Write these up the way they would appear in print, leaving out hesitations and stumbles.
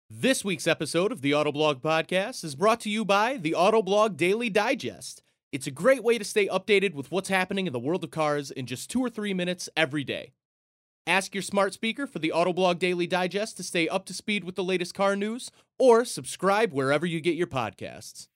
This week's episode of the Autoblog Podcast is brought to you by the Autoblog Daily Digest. It's a great way to stay updated with what's happening in the world of cars in just 2 or 3 minutes every day. Ask your smart speaker for the Autoblog Daily Digest to stay up to speed with the latest car news, or subscribe wherever you get your podcasts.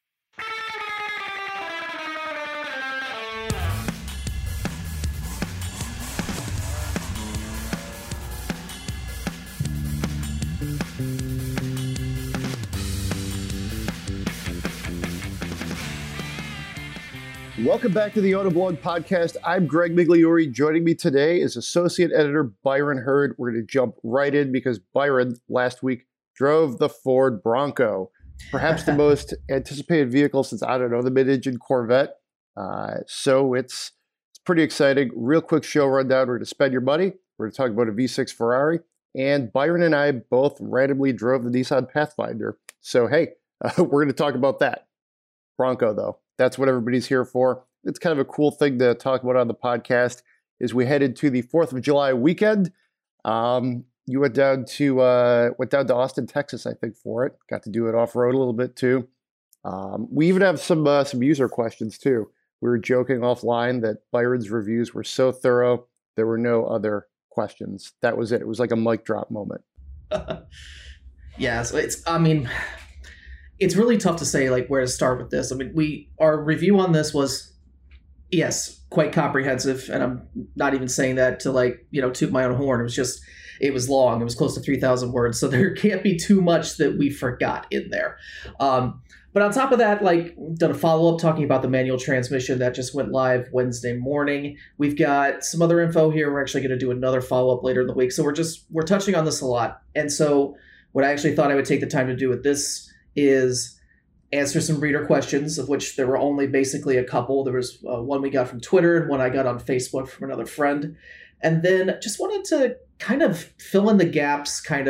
Welcome back to the Autoblog Podcast. I'm Greg Migliori. Joining me today is Associate Editor Byron Hurd. We're going to jump right in because Byron last week drove the Ford Bronco, perhaps the most anticipated vehicle since, I don't know, the mid-engine Corvette. So it's pretty exciting. Real quick show rundown. We're going to spend your money. We're going to talk about a V6 Ferrari. And Byron and I both randomly drove the Nissan Pathfinder. So, hey, we're going to talk about that. Bronco, though. That's what everybody's here for. It's kind of a cool thing to talk about on the podcast. As we head into the 4th of July weekend, you went down to Austin, Texas, I think, for it. Got to do it off road a little bit too. We even have some user questions too. We were joking offline that Byron's reviews were so thorough there were no other questions. That was it. It was like a mic drop moment. Yeah, so it's really tough to say like where to start with this. I mean, our review on this was, yes, quite comprehensive, and I'm not even saying that to toot my own horn. It was long. It was close to 3,000 words, so there can't be too much that we forgot in there. But on top of that, done a follow-up talking about the manual transmission that just went live Wednesday morning. We've got some other info here. We're actually going to do another follow-up later in the week. So we're touching on this a lot. And so what I actually thought I would take the time to do with this is answer some reader questions, of which there were only basically a couple. There was one we got from Twitter and one I got on Facebook from another friend. And then just wanted to kind of fill in the gaps I'm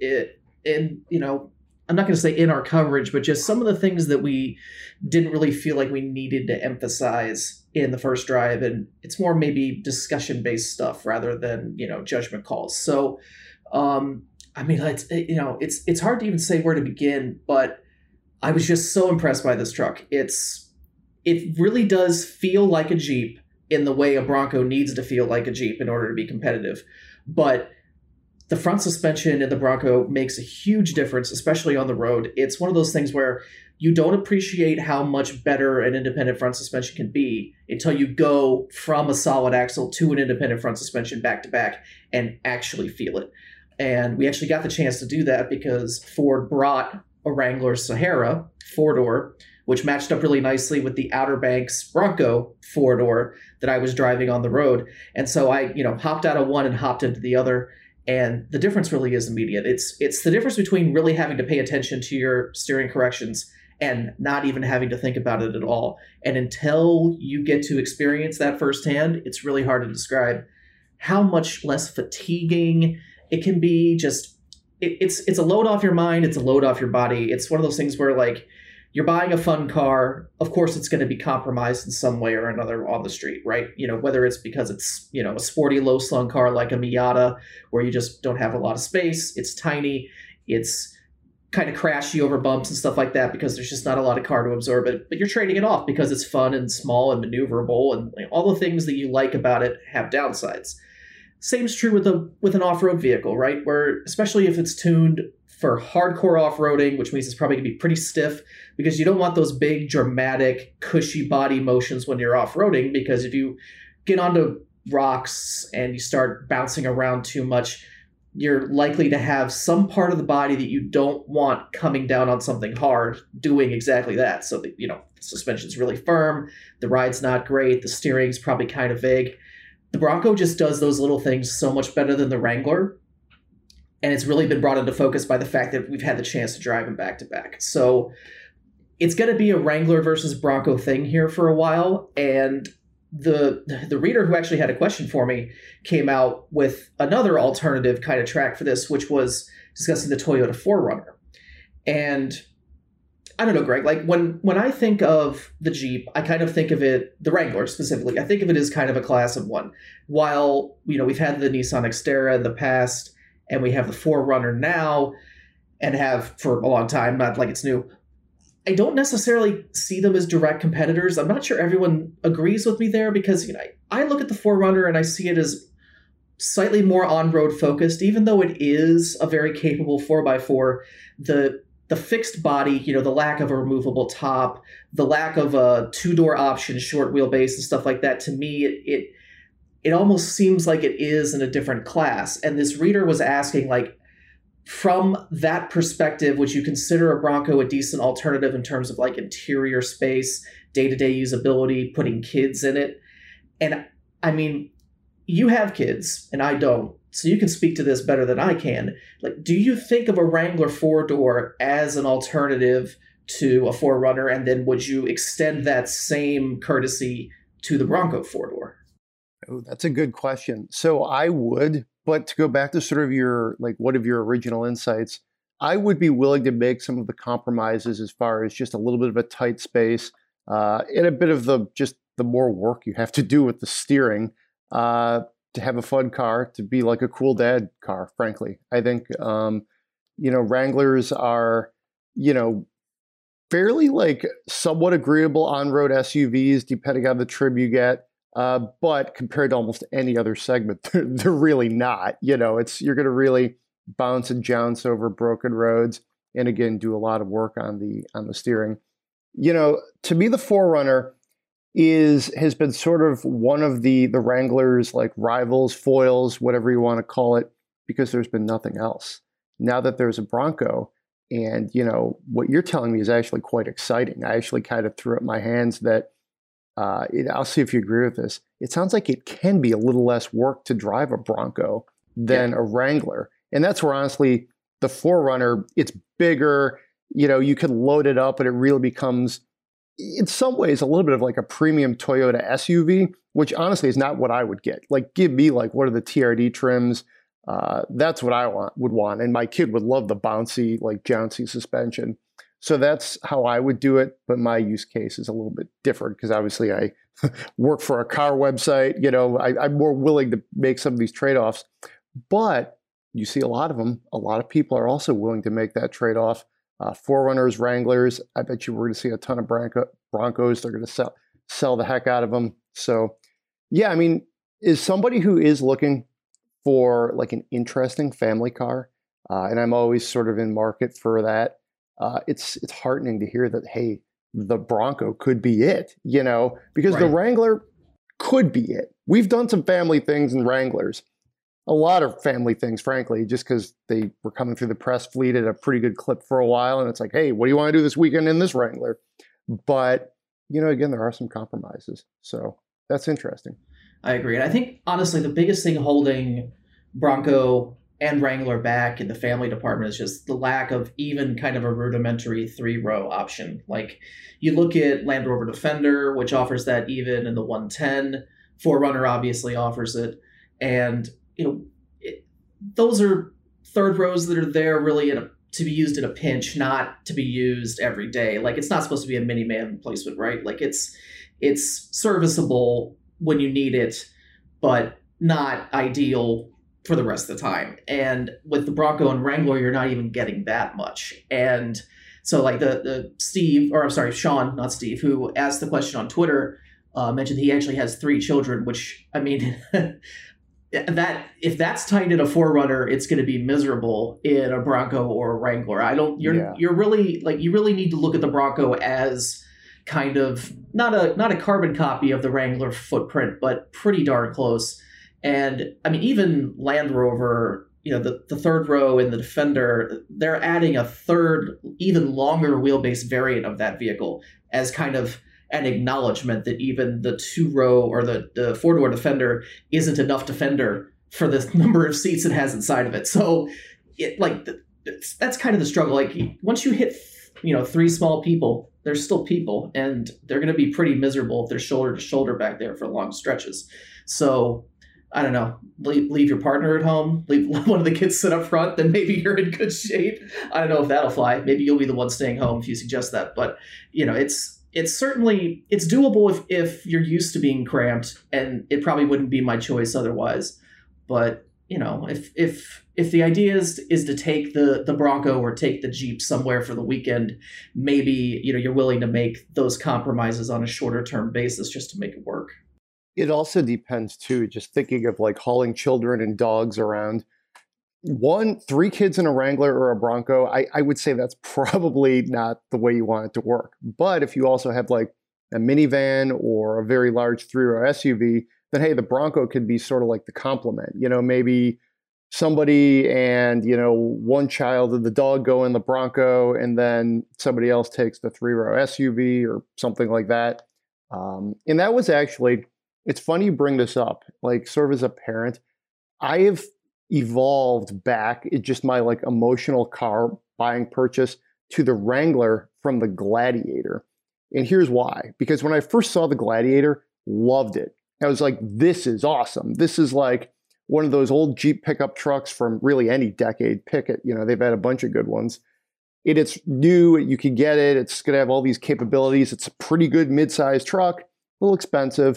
not going to say in our coverage, but just some of the things that we didn't really feel like we needed to emphasize in the first drive. And it's more maybe discussion-based stuff rather than, judgment calls. So, it's hard to even say where to begin, but I was just so impressed by this truck. It really does feel like a Jeep in the way a Bronco needs to feel like a Jeep in order to be competitive. But the front suspension in the Bronco makes a huge difference, especially on the road. It's one of those things where you don't appreciate how much better an independent front suspension can be until you go from a solid axle to an independent front suspension back to back and actually feel it. And we actually got the chance to do that because Ford brought a Wrangler Sahara 4-door, which matched up really nicely with the Outer Banks Bronco 4-door that I was driving on the road. And so I, hopped out of one and hopped into the other. And the difference really is immediate. It's the difference between really having to pay attention to your steering corrections and not even having to think about it at all. And until you get to experience that firsthand, it's really hard to describe how much less fatiguing it can be. Just it's a load off your mind. It's a load off your body. It's one of those things where you're buying a fun car. Of course, it's going to be compromised in some way or another on the street, right? Whether it's because it's, a sporty low slung car like a Miata where you just don't have a lot of space. It's tiny. It's kind of crashy over bumps and stuff like that because there's just not a lot of car to absorb it. But you're trading it off because it's fun and small and maneuverable, and all the things that you like about it have downsides. Same is true with an off-road vehicle, right? Where, especially if it's tuned for hardcore off-roading, which means it's probably going to be pretty stiff because you don't want those big, dramatic, cushy body motions when you're off-roading, because if you get onto rocks and you start bouncing around too much, you're likely to have some part of the body that you don't want coming down on something hard doing exactly that. So, the suspension's really firm, the ride's not great, the steering's probably kind of vague. The Bronco just does those little things so much better than the Wrangler. And it's really been brought into focus by the fact that we've had the chance to drive them back to back. So it's going to be a Wrangler versus Bronco thing here for a while. And the reader who actually had a question for me came out with another alternative kind of track for this, which was discussing the Toyota 4Runner. And I don't know, Greg, like when I think of the Jeep, I kind of think of it, the Wrangler specifically, I think of it as kind of a class of one. While, we've had the Nissan Xterra in the past and we have the 4Runner now, and have for a long time, not like it's new. I don't necessarily see them as direct competitors. I'm not sure everyone agrees with me there because I look at the 4Runner and I see it as slightly more on-road focused, even though it is a very capable 4x4. The fixed body, the lack of a removable top, the lack of a two-door option, short wheelbase and stuff like that, to me, it almost seems like it is in a different class. And this reader was asking, like, from that perspective, would you consider a Bronco a decent alternative in terms of like interior space, day-to-day usability, putting kids in it? And I mean, you have kids and I don't, so you can speak to this better than I can. Like, do you think of a Wrangler 4-door as an alternative to a 4Runner? And then would you extend that same courtesy to the Bronco 4-door? Oh, that's a good question. So I would, but to go back to sort of your, like, one of your original insights, I would be willing to make some of the compromises as far as just a little bit of a tight space and a bit of the more work you have to do with the steering to have a fun car, to be like a cool dad car, frankly. I think, Wranglers are, fairly like somewhat agreeable on-road SUVs, depending on the trim you get. But compared to almost any other segment, they're really not. You're going to really bounce and jounce over broken roads, and again, do a lot of work on the steering. To me, the 4Runner has been sort of one of the Wranglers, like rivals, foils, whatever you want to call it, because there's been nothing else. Now that there's a Bronco, and what you're telling me is actually quite exciting. I actually kind of threw up my hands that. I'll see if you agree with this. It sounds like it can be a little less work to drive a Bronco than a Wrangler. And that's where, honestly, the 4Runner, it's bigger. You can load it up and it really becomes, in some ways, a little bit of like a premium Toyota SUV, which honestly is not what I would get. Like, give me like one of the TRD trims. That's what I would want. And my kid would love the bouncy, like jouncy suspension. So that's how I would do it, but my use case is a little bit different because obviously I work for a car website. I'm more willing to make some of these trade-offs, but you see a lot of them. A lot of people are also willing to make that trade-off. 4Runners, Wranglers, I bet you we're going to see a ton of Broncos. They're going to sell the heck out of them. So yeah, I mean, is somebody who is looking for like an interesting family car, and I'm always sort of in market for that, it's heartening to hear that, hey, the Bronco could be it, because the Wrangler could be it. We've done some family things in Wranglers, a lot of family things, frankly, just because they were coming through the press fleet at a pretty good clip for a while. And it's like, hey, what do you want to do this weekend in this Wrangler? But, again, there are some compromises. So that's interesting. I agree. And I think, honestly, the biggest thing holding Bronco and Wrangler back in the family department is just the lack of even kind of a rudimentary 3-row option. Like, you look at Land Rover Defender, which offers that even in the 110. 4Runner obviously offers it. And, those are third rows that are there really to be used in a pinch, not to be used every day. Like, it's not supposed to be a minivan replacement, right? Like, it's serviceable when you need it, but not ideal for the rest of the time. And with the Bronco and Wrangler, you're not even getting that much. And so like Sean, not Steve, who asked the question on Twitter, mentioned he actually has 3 children, which, I mean, that if that's tied in a 4Runner, it's going to be miserable in a Bronco or a Wrangler. You really need to look at the Bronco as kind of not a carbon copy of the Wrangler footprint, but pretty darn close. And I mean, even Land Rover, the third row in the Defender, they're adding a third, even longer wheelbase variant of that vehicle as kind of an acknowledgement that even the 2-row or the 4-door Defender isn't enough Defender for the number of seats it has inside of it. So that's kind of the struggle. Like, once you hit, 3 small people, they're still people, and they're going to be pretty miserable if they're shoulder to shoulder back there for long stretches. So I don't know, leave your partner at home, leave one of the kids sit up front, then maybe you're in good shape. I don't know if that'll fly. Maybe you'll be the one staying home if you suggest that. But, it's certainly, it's doable if you're used to being cramped, and it probably wouldn't be my choice otherwise. But, if the idea is to take the Bronco or take the Jeep somewhere for the weekend, maybe you're willing to make those compromises on a shorter term basis just to make it work. It also depends too, just thinking of like hauling children and dogs around. 3 kids in a Wrangler or a Bronco, I would say that's probably not the way you want it to work. But if you also have like a minivan or a very large 3-row SUV, then hey, the Bronco could be sort of like the complement. Maybe somebody and, one child and the dog go in the Bronco, and then somebody else takes the 3-row SUV or something like that. And that was actually, it's funny you bring this up, like sort of as a parent, I have evolved back in just my like emotional car buying purchase to the Wrangler from the Gladiator. And here's why. Because when I first saw the Gladiator, loved it. I was like, this is awesome. This is like one of those old Jeep pickup trucks from really any decade. Pick it. They've had a bunch of good ones. It's new. You can get it. It's going to have all these capabilities. It's a pretty good mid-sized truck. A little expensive.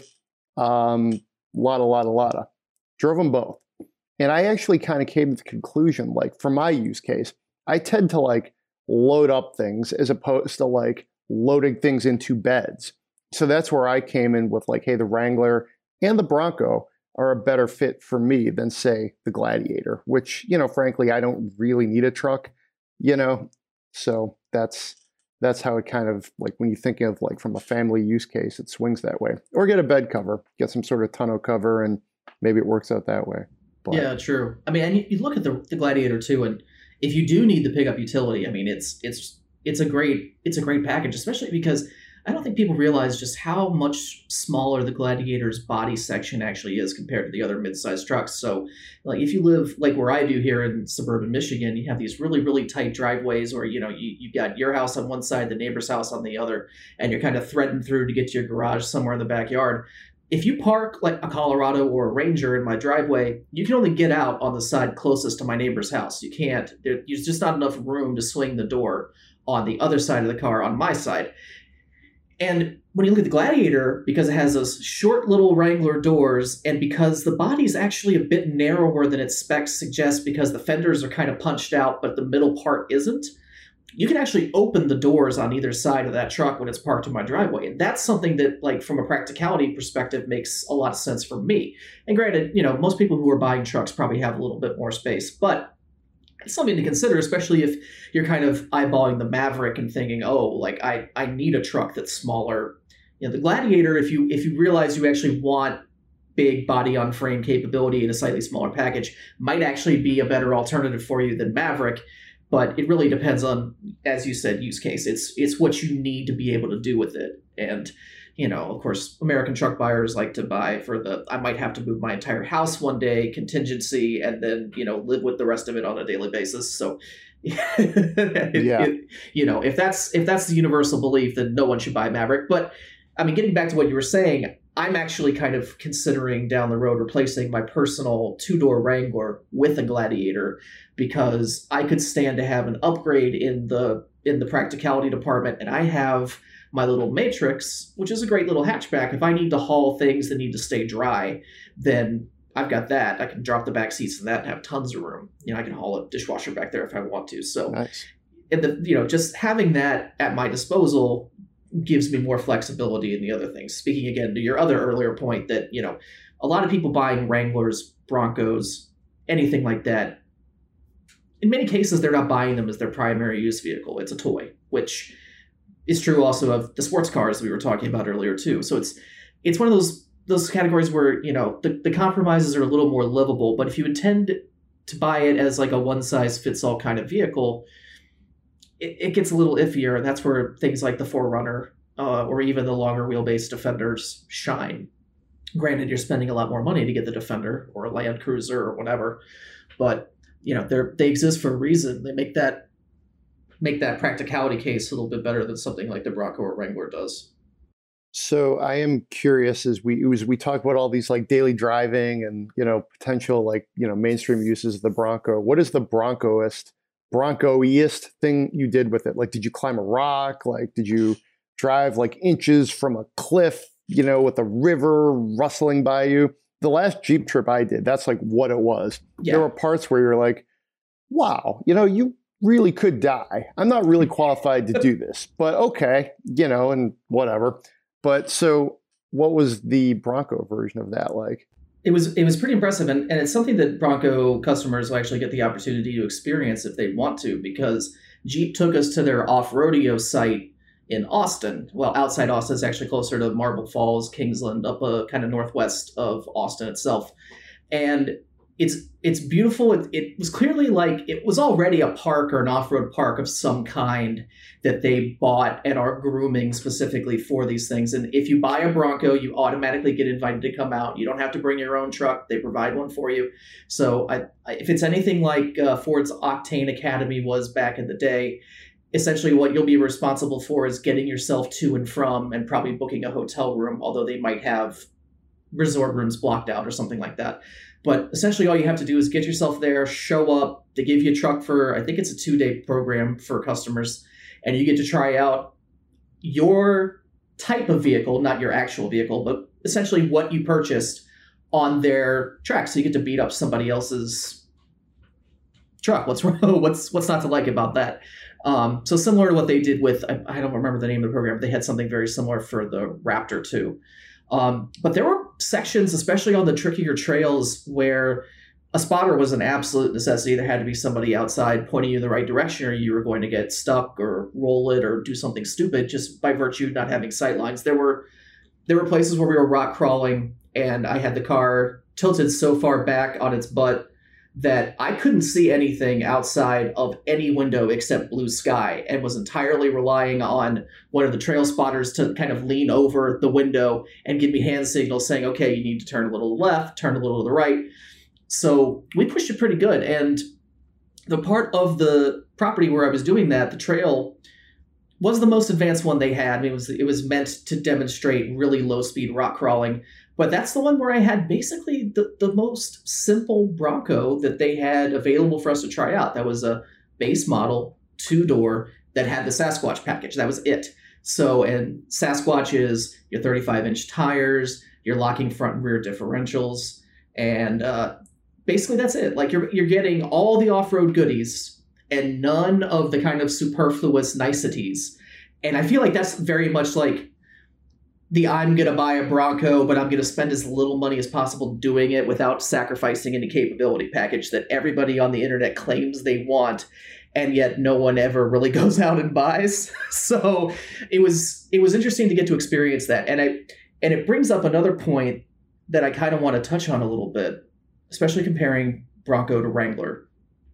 Lotta. Drove them both. And I actually kind of came to the conclusion, like for my use case, I tend to like load up things as opposed to like loading things into beds. So that's where I came in with like, hey, the Wrangler and the Bronco are a better fit for me than say the Gladiator, which, frankly, I don't really need a truck, so that's how it kind of like when you think of like from a family use case, it swings that way. Or get a bed cover, get some sort of tonneau cover, and maybe it works out that way. But yeah, true. I mean, and you look at the Gladiator too, and if you do need the pickup utility, I mean, it's a great package, especially because I don't think people realize just how much smaller the Gladiator's body section actually is compared to the other mid-sized trucks. So, like if you live like where I do here in suburban Michigan, you have these really, really tight driveways where, you've got your house on one side, the neighbor's house on the other, and you're kind of threading through to get to your garage somewhere in the backyard. If you park like a Colorado or a Ranger in my driveway, you can only get out on the side closest to my neighbor's house. You can't. There's just not enough room to swing the door on the other side of the car on my side. And when you look at the Gladiator, because it has those short little Wrangler doors, and because the body's actually a bit narrower than its specs suggest because the fenders are kind of punched out, but the middle part isn't, you can actually open the doors on either side of that truck when it's parked in my driveway. And that's something that, like, from a practicality perspective, makes a lot of sense for me. And granted, most people who are buying trucks probably have a little bit more space, but it's something to consider, especially if you're kind of eyeballing the Maverick and thinking, oh, like I need a truck that's smaller. The Gladiator, if you realize you actually want big body on frame capability in a slightly smaller package, might actually be a better alternative for you than Maverick. But it really depends on, as you said, use case. It's what you need to be able to do with it. And of course, American truck buyers like to buy for I might have to move my entire house one day contingency and then, live with the rest of it on a daily basis. So, if that's the universal belief, then no one should buy Maverick. But I mean, getting back to what you were saying, I'm actually kind of considering down the road replacing my personal 2-door Wrangler with a Gladiator because I could stand to have an upgrade in the practicality department, and I have my little Matrix, which is a great little hatchback. If I need to haul things that need to stay dry, then I've got that. I can drop the back seats in that and have tons of room. I can haul a dishwasher back there if I want to. So, nice. And just having that at my disposal gives me more flexibility in the other things. Speaking again to your other earlier point that, a lot of people buying Wranglers, Broncos, anything like that, in many cases, they're not buying them as their primary use vehicle. It's a toy, which is true also of the sports cars we were talking about earlier too. So it's one of those categories where, the compromises are a little more livable, but if you intend to buy it as like a one-size-fits-all kind of vehicle, it gets a little iffier, and that's where things like the 4Runner or even the longer wheelbase Defenders shine. Granted, you're spending a lot more money to get the Defender or a Land Cruiser or whatever, but they exist for a reason. They make that practicality case a little bit better than something like the Bronco or Wrangler does. So I am curious as we talk about all these like daily driving and potential like mainstream uses of the Bronco. What is the Broncoest thing you did with it? Like, did you climb a rock? Like, did you drive like inches from a cliff? With a river rustling by you? the last Jeep trip I did, that's like what it was. Yeah. There were parts where you're like, wow, you really could die. I'm not really qualified to do this, but okay, and whatever. But so what was the Bronco version of that like? It was pretty impressive, and it's something that Bronco customers will actually get the opportunity to experience if they want to, because Jeep took us to their off-rodeo site in Austin. Well, outside Austin, it's actually closer to Marble Falls, Kingsland, up kind of northwest of Austin itself. And it's beautiful. It was clearly like it was already a park or an off-road park of some kind that they bought and are grooming specifically for these things. And if you buy a Bronco, you automatically get invited to come out. You don't have to bring your own truck. They provide one for you. So if it's anything like Ford's Octane Academy was back in the day, essentially what you'll be responsible for is getting yourself to and from and probably booking a hotel room, although they might have resort rooms blocked out or something like that. But essentially all you have to do is get yourself there, show up. They give you a truck for, I think it's a 2-day program for customers, and you get to try out your type of vehicle, not your actual vehicle, but essentially what you purchased on their track. So you get to beat up somebody else's truck. What's wrong? What's not to like about that? So similar to what they did with, I don't remember the name of the program. They had something very similar for the Raptor 2. But there were sections, especially on the trickier trails, where a spotter was an absolute necessity. There had to be somebody outside pointing you in the right direction, or you were going to get stuck or roll it or do something stupid just by virtue of not having sight lines. There were places where we were rock crawling, and I had the car tilted so far back on its butt that I couldn't see anything outside of any window except blue sky, and was entirely relying on one of the trail spotters to kind of lean over the window and give me hand signals saying, okay, you need to turn a little to the left, turn a little to the right. So we pushed it pretty good. And the part of the property where I was doing that, the trail, was the most advanced one they had. I mean, it was meant to demonstrate really low speed rock crawling. But that's the one where I had basically the most simple Bronco that they had available for us to try out. That was a base model, 2-door, that had the Sasquatch package. That was it. So, and Sasquatch is your 35-inch tires, your locking front and rear differentials, and basically that's it. Like you're getting all the off-road goodies and none of the kind of superfluous niceties. And I feel like that's very much like I'm going to buy a Bronco, but I'm going to spend as little money as possible doing it without sacrificing any capability package that everybody on the internet claims they want, and yet no one ever really goes out and buys. So it was interesting to get to experience that. And it brings up another point that I kind of want to touch on a little bit, especially comparing Bronco to Wrangler.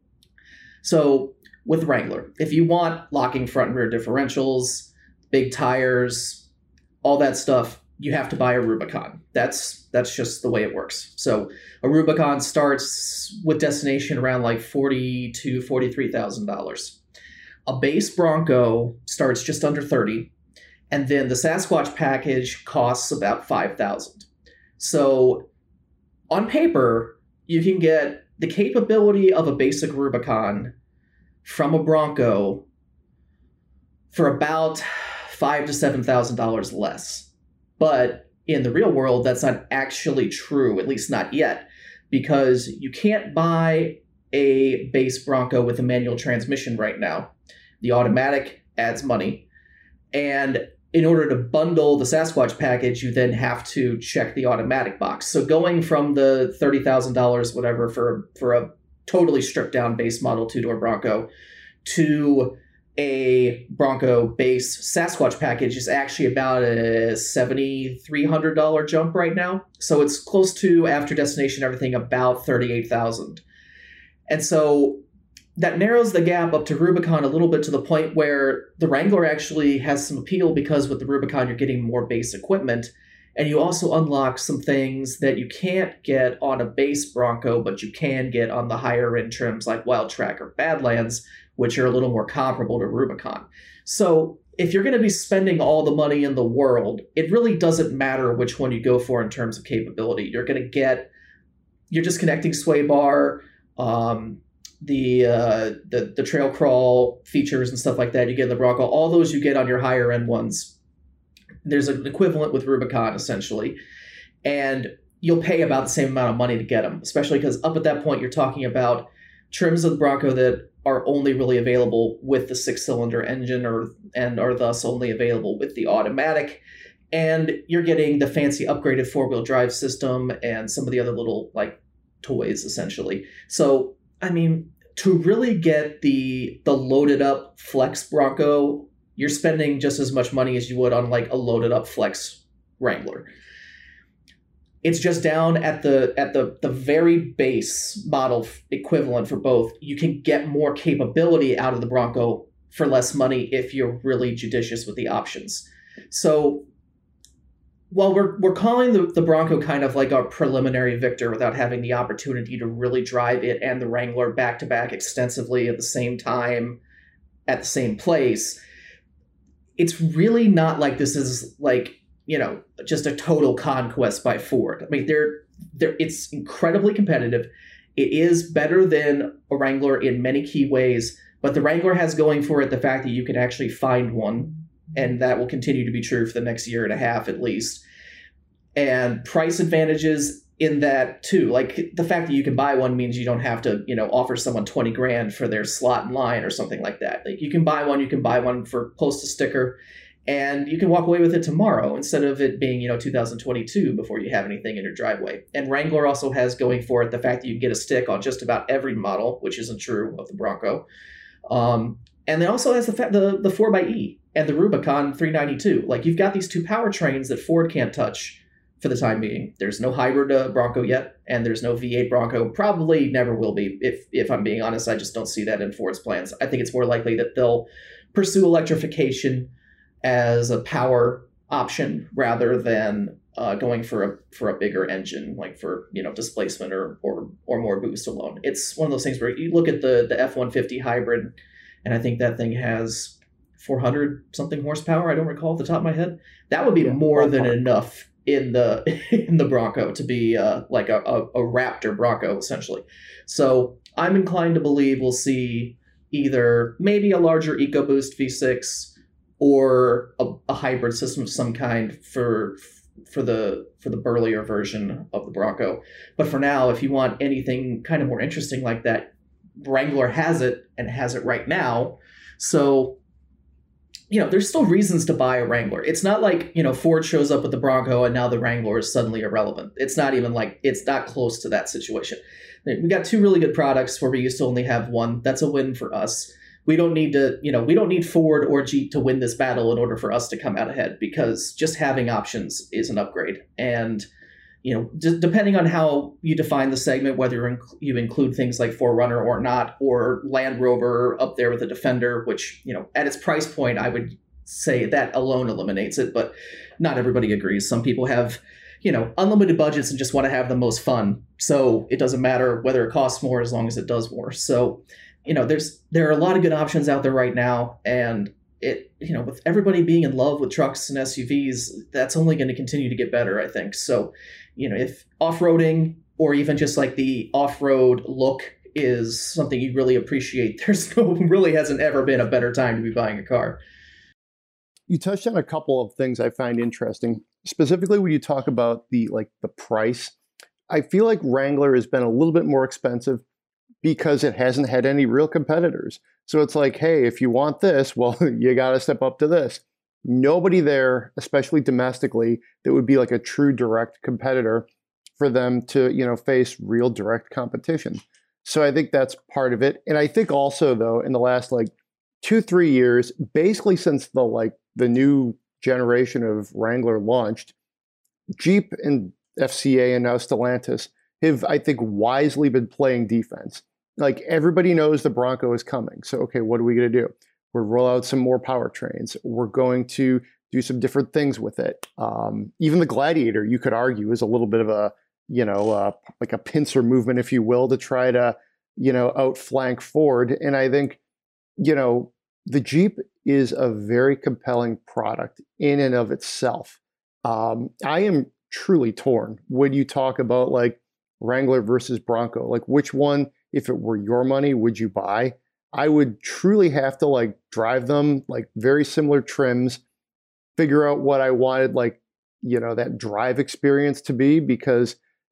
So with Wrangler, if you want locking front and rear differentials, big tires, all that stuff, you have to buy a Rubicon. That's just the way it works. So a Rubicon starts with destination around like $40,000 to $43,000. A base Bronco starts just under $30,000, and then the Sasquatch package costs about $5,000. So on paper, you can get the capability of a basic Rubicon from a Bronco for about $5,000 to $7,000 less. But in the real world, that's not actually true, at least not yet, because you can't buy a base Bronco with a manual transmission right now. The automatic adds money. And in order to bundle the Sasquatch package, you then have to check the automatic box. So going from the $30,000, whatever, for a totally stripped down base model 2-door Bronco to a Bronco base Sasquatch package is actually about a $7,300 jump right now. So it's close to, after destination everything, about $38,000. And so that narrows the gap up to Rubicon a little bit, to the point where the Wrangler actually has some appeal, because with the Rubicon you're getting more base equipment, and you also unlock some things that you can't get on a base Bronco, but you can get on the higher end trims like Wildtrak or Badlands, which are a little more comparable to Rubicon. So if you're going to be spending all the money in the world, it really doesn't matter which one you go for in terms of capability. You're just connecting sway bar, the trail crawl features and stuff like that you get in the Bronco. All those you get on your higher end ones. There's an equivalent with Rubicon, essentially. And you'll pay about the same amount of money to get them, especially because up at that point, you're talking about trims of the Bronco that are only really available with the 6-cylinder engine and are thus only available with the automatic. And you're getting the fancy upgraded 4-wheel drive system and some of the other little like toys, essentially. So, I mean, to really get the loaded up Flex Bronco, you're spending just as much money as you would on like a loaded up Flex Wrangler. It's just down at the very base model equivalent for both. You can get more capability out of the Bronco for less money if you're really judicious with the options. So while we're calling the Bronco kind of like our preliminary victor without having the opportunity to really drive it and the Wrangler back to back extensively at the same time at the same place, it's really not like this is like, you know, just a total conquest by Ford. I mean, it's incredibly competitive. It is better than a Wrangler in many key ways, but the Wrangler has going for it the fact that you can actually find one, and that will continue to be true for the next year and a half at least. And price advantages in that too. Like the fact that you can buy one means you don't have to, you know, offer someone 20 grand for their slot in line or something like that. Like you can buy one for close to sticker, and you can walk away with it tomorrow instead of it being, you know, 2022 before you have anything in your driveway. And Wrangler also has going for it the fact that you can get a stick on just about every model, which isn't true of the Bronco. And it also has the 4xe and the Rubicon 392. Like you've got these two powertrains that Ford can't touch for the time being. There's no hybrid Bronco yet, and there's no V8 Bronco. Probably never will be. If I'm being honest, I just don't see that in Ford's plans. I think it's more likely that they'll pursue electrification as a power option rather than going for a bigger engine, like for, you know, displacement or more boost alone. It's one of those things where you look at the F-150 hybrid, and I think that thing has 400 something horsepower. I don't recall off the top of my head. That would be more than enough in the Bronco to be like a Raptor Bronco essentially. So I'm inclined to believe we'll see either maybe a larger EcoBoost V6 or a hybrid system of some kind for the burlier version of the Bronco. But for now, if you want anything kind of more interesting like that, Wrangler has it, and has it right now. So, you know, there's still reasons to buy a Wrangler. It's not like, you know, Ford shows up with the Bronco and now the Wrangler is suddenly irrelevant. It's not even like, it's not close to that situation. We got two really good products where we used to only have one. That's a win for us. We don't need to, you know, we don't need Ford or Jeep to win this battle in order for us to come out ahead, because just having options is an upgrade. And, you know, just depending on how you define the segment, whether you include things like 4Runner or not, or Land Rover up there with the Defender, which, you know, at its price point, I would say that alone eliminates it, but not everybody agrees. Some people have, you know, unlimited budgets and just want to have the most fun. So it doesn't matter whether it costs more as long as it does more. So, you know, there are a lot of good options out there right now, and it, you know, with everybody being in love with trucks and SUVs, that's only going to continue to get better, I think. So, you know, if off-roading or even just like the off-road look is something you really appreciate, really hasn't ever been a better time to be buying a car. You touched on a couple of things I find interesting, specifically when you talk about the price. I feel like Wrangler has been a little bit more expensive because it hasn't had any real competitors. So it's like, hey, if you want this, well, you got to step up to this. Nobody there, especially domestically, that would be like a true direct competitor for them to, you know, face real direct competition. So I think that's part of it. And I think also, though, in the last like 2-3 years, basically since the new generation of Wrangler launched, Jeep and FCA and now Stellantis have, I think, wisely been playing defense. Like everybody knows the Bronco is coming. So, okay, what are we going to do? We'll roll out some more powertrains. We're going to do some different things with it. Even the Gladiator, you could argue, is a little bit of a, you know, like a pincer movement, if you will, to try to, you know, outflank Ford. And I think, you know, the Jeep is a very compelling product in and of itself. I am truly torn when you talk about like Wrangler versus Bronco. Like which one, if it were your money, would you buy? I would truly have to like drive them, like very similar trims, figure out what I wanted, like, you know, that drive experience to be, because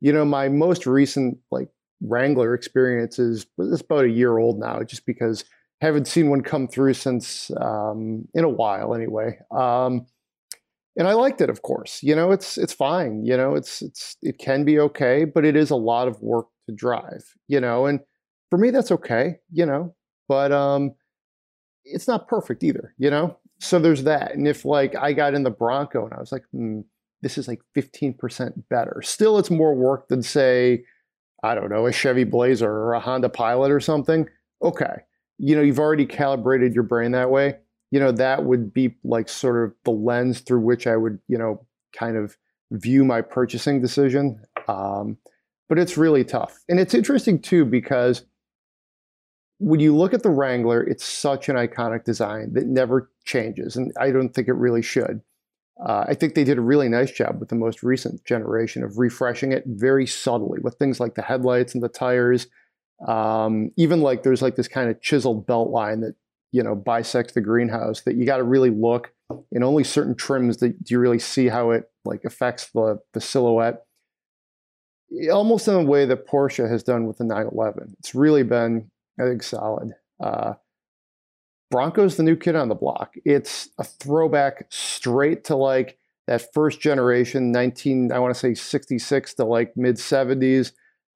My most recent like Wrangler experience is it's about a year old now, just because I haven't seen one come through since in a while anyway. And I liked it, of course. It's fine. It can be okay, but it is a lot of work to drive. And for me, that's okay. But it's not perfect either. So there's that. And if like I got in the Bronco and I was like, this is like 15% better. Still, it's more work than say, I don't know, a Chevy Blazer or a Honda Pilot or something. Okay. You've already calibrated your brain that way. That would be like sort of the lens through which I would, kind of view my purchasing decision. But it's really tough. And it's interesting too, because when you look at the Wrangler, it's such an iconic design that never changes. And I don't think it really should. I think they did a really nice job with the most recent generation of refreshing it very subtly with things like the headlights and the tires. Even like there's like this kind of chiseled belt line that, bisects the greenhouse that you got to really look in only certain trims that do you really see how it like affects the silhouette. Almost in a way that Porsche has done with the 911. It's really been, I think, solid. Bronco's the new kid on the block. It's a throwback straight to like that first generation, I want to say 66 to like mid 70s.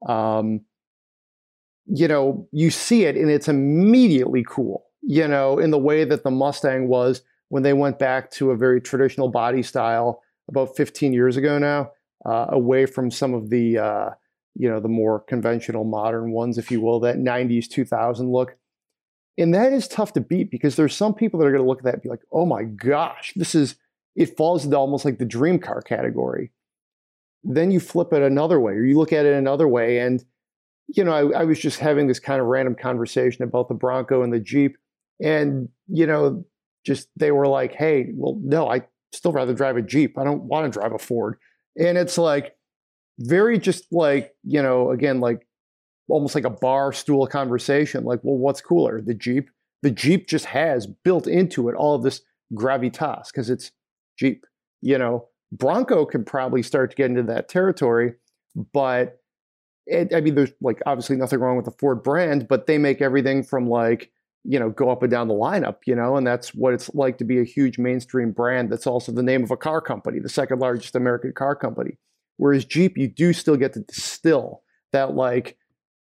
You see it and it's immediately cool, in the way that the Mustang was when they went back to a very traditional body style about 15 years ago now, away from some of the, the more conventional modern ones, if you will, that 90s, 2000 look. And that is tough to beat because there's some people that are going to look at that and be like, oh my gosh, it falls into almost like the dream car category. Then you flip it another way, or you look at it another way. And, I was just having this kind of random conversation about the Bronco and the Jeep. And, just they were like, hey, well, no, I still rather drive a Jeep. I don't want to drive a Ford. And it's like very just like, again, like almost like a bar stool conversation. Like, well, what's cooler, the Jeep? The Jeep just has built into it all of this gravitas because it's Jeep. Bronco could probably start to get into that territory, but there's like obviously nothing wrong with the Ford brand, but they make everything from like, go up and down the lineup, and that's what it's like to be a huge mainstream brand. That's also the name of a car company, the second largest American car company. Whereas Jeep, you do still get to distill that like,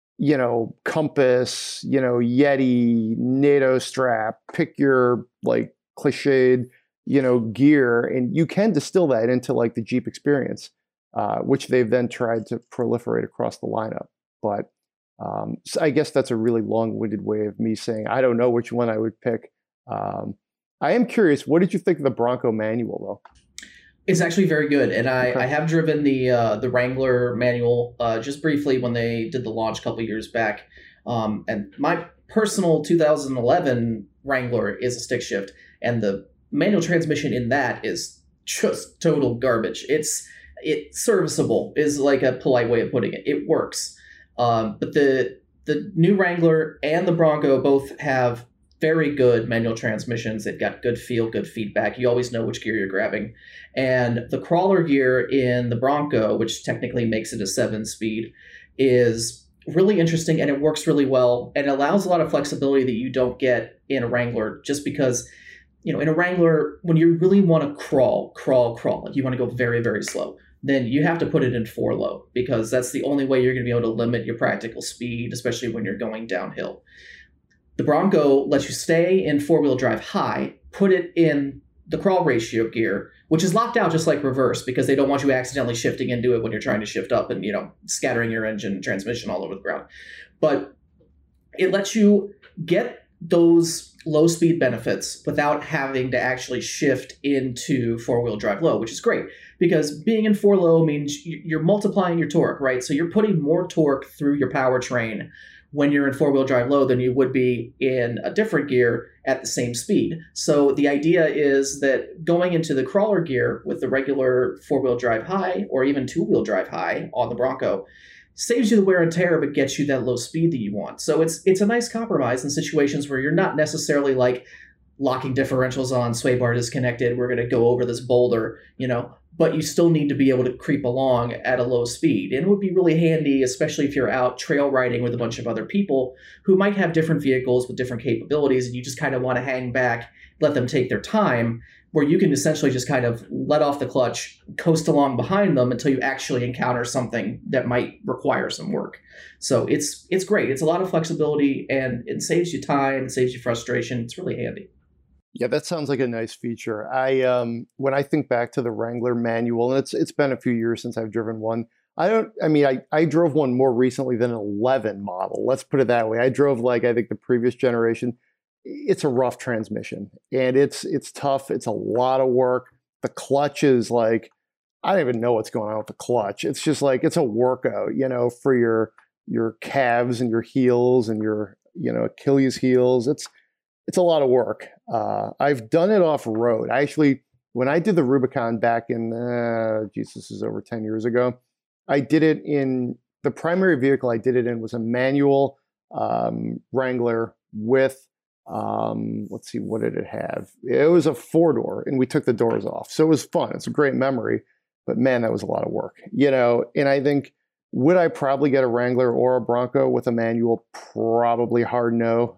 Compass, Yeti, NATO strap, pick your like cliched, gear, and you can distill that into like the Jeep experience, which they've then tried to proliferate across the lineup. But so I guess that's a really long-winded way of me saying I don't know which one I would pick. I am curious, what did you think of the Bronco manual, though? It's actually very good, and I have driven the Wrangler manual just briefly when they did the launch a couple years back. And my personal 2011 Wrangler is a stick shift, and the manual transmission in that is just total garbage. It's serviceable is like a polite way of putting it. It works. But the new Wrangler and the Bronco both have very good manual transmissions. They've got good feel, good feedback. You always know which gear you're grabbing. And the crawler gear in the Bronco, which technically makes it a 7-speed, is really interesting and it works really well. And it allows a lot of flexibility that you don't get in a Wrangler just because, in a Wrangler, when you really want to crawl, like you want to go very, very slow, then you have to put it in 4-low because that's the only way you're going to be able to limit your practical speed, especially when you're going downhill. The Bronco lets you stay in 4-wheel drive high, put it in the crawl ratio gear, which is locked out just like reverse because they don't want you accidentally shifting into it when you're trying to shift up and, scattering your engine transmission all over the ground. But it lets you get those low speed benefits without having to actually shift into 4-wheel drive low, which is great because being in 4-low means you're multiplying your torque, right? So you're putting more torque through your powertrain when you're in 4-wheel drive low than you would be in a different gear at the same speed. So the idea is that going into the crawler gear with the regular 4-wheel drive high or even 2-wheel drive high on the Bronco saves you the wear and tear but gets you that low speed that you want. So it's a nice compromise in situations where you're not necessarily like locking differentials on, sway bar disconnected, we're going to go over this boulder, but you still need to be able to creep along at a low speed. And it would be really handy, especially if you're out trail riding with a bunch of other people who might have different vehicles with different capabilities, and you just kind of want to hang back, let them take their time, where you can essentially just kind of let off the clutch, coast along behind them until you actually encounter something that might require some work. So it's great. It's a lot of flexibility, and it saves you time, it saves you frustration. It's really handy. Yeah, that sounds like a nice feature. When I think back to the Wrangler manual, and it's been a few years since I've driven one. I drove one more recently than an 11 model. Let's put it that way. I drove I think the previous generation. It's a rough transmission, and it's tough. It's a lot of work. The clutch is I don't even know what's going on with the clutch. It's just it's a workout, for your calves and your heels and your, Achilles heels. It's a lot of work. I've done it off road. When I did the Rubicon back in, this is over 10 years ago, I did it in, the primary vehicle I did it in was a manual Wrangler with, let's see, what did it have? It was a 4-door, and we took the doors off. So it was fun. It's a great memory, but man, that was a lot of work, and I think, would I probably get a Wrangler or a Bronco with a manual? Probably hard no.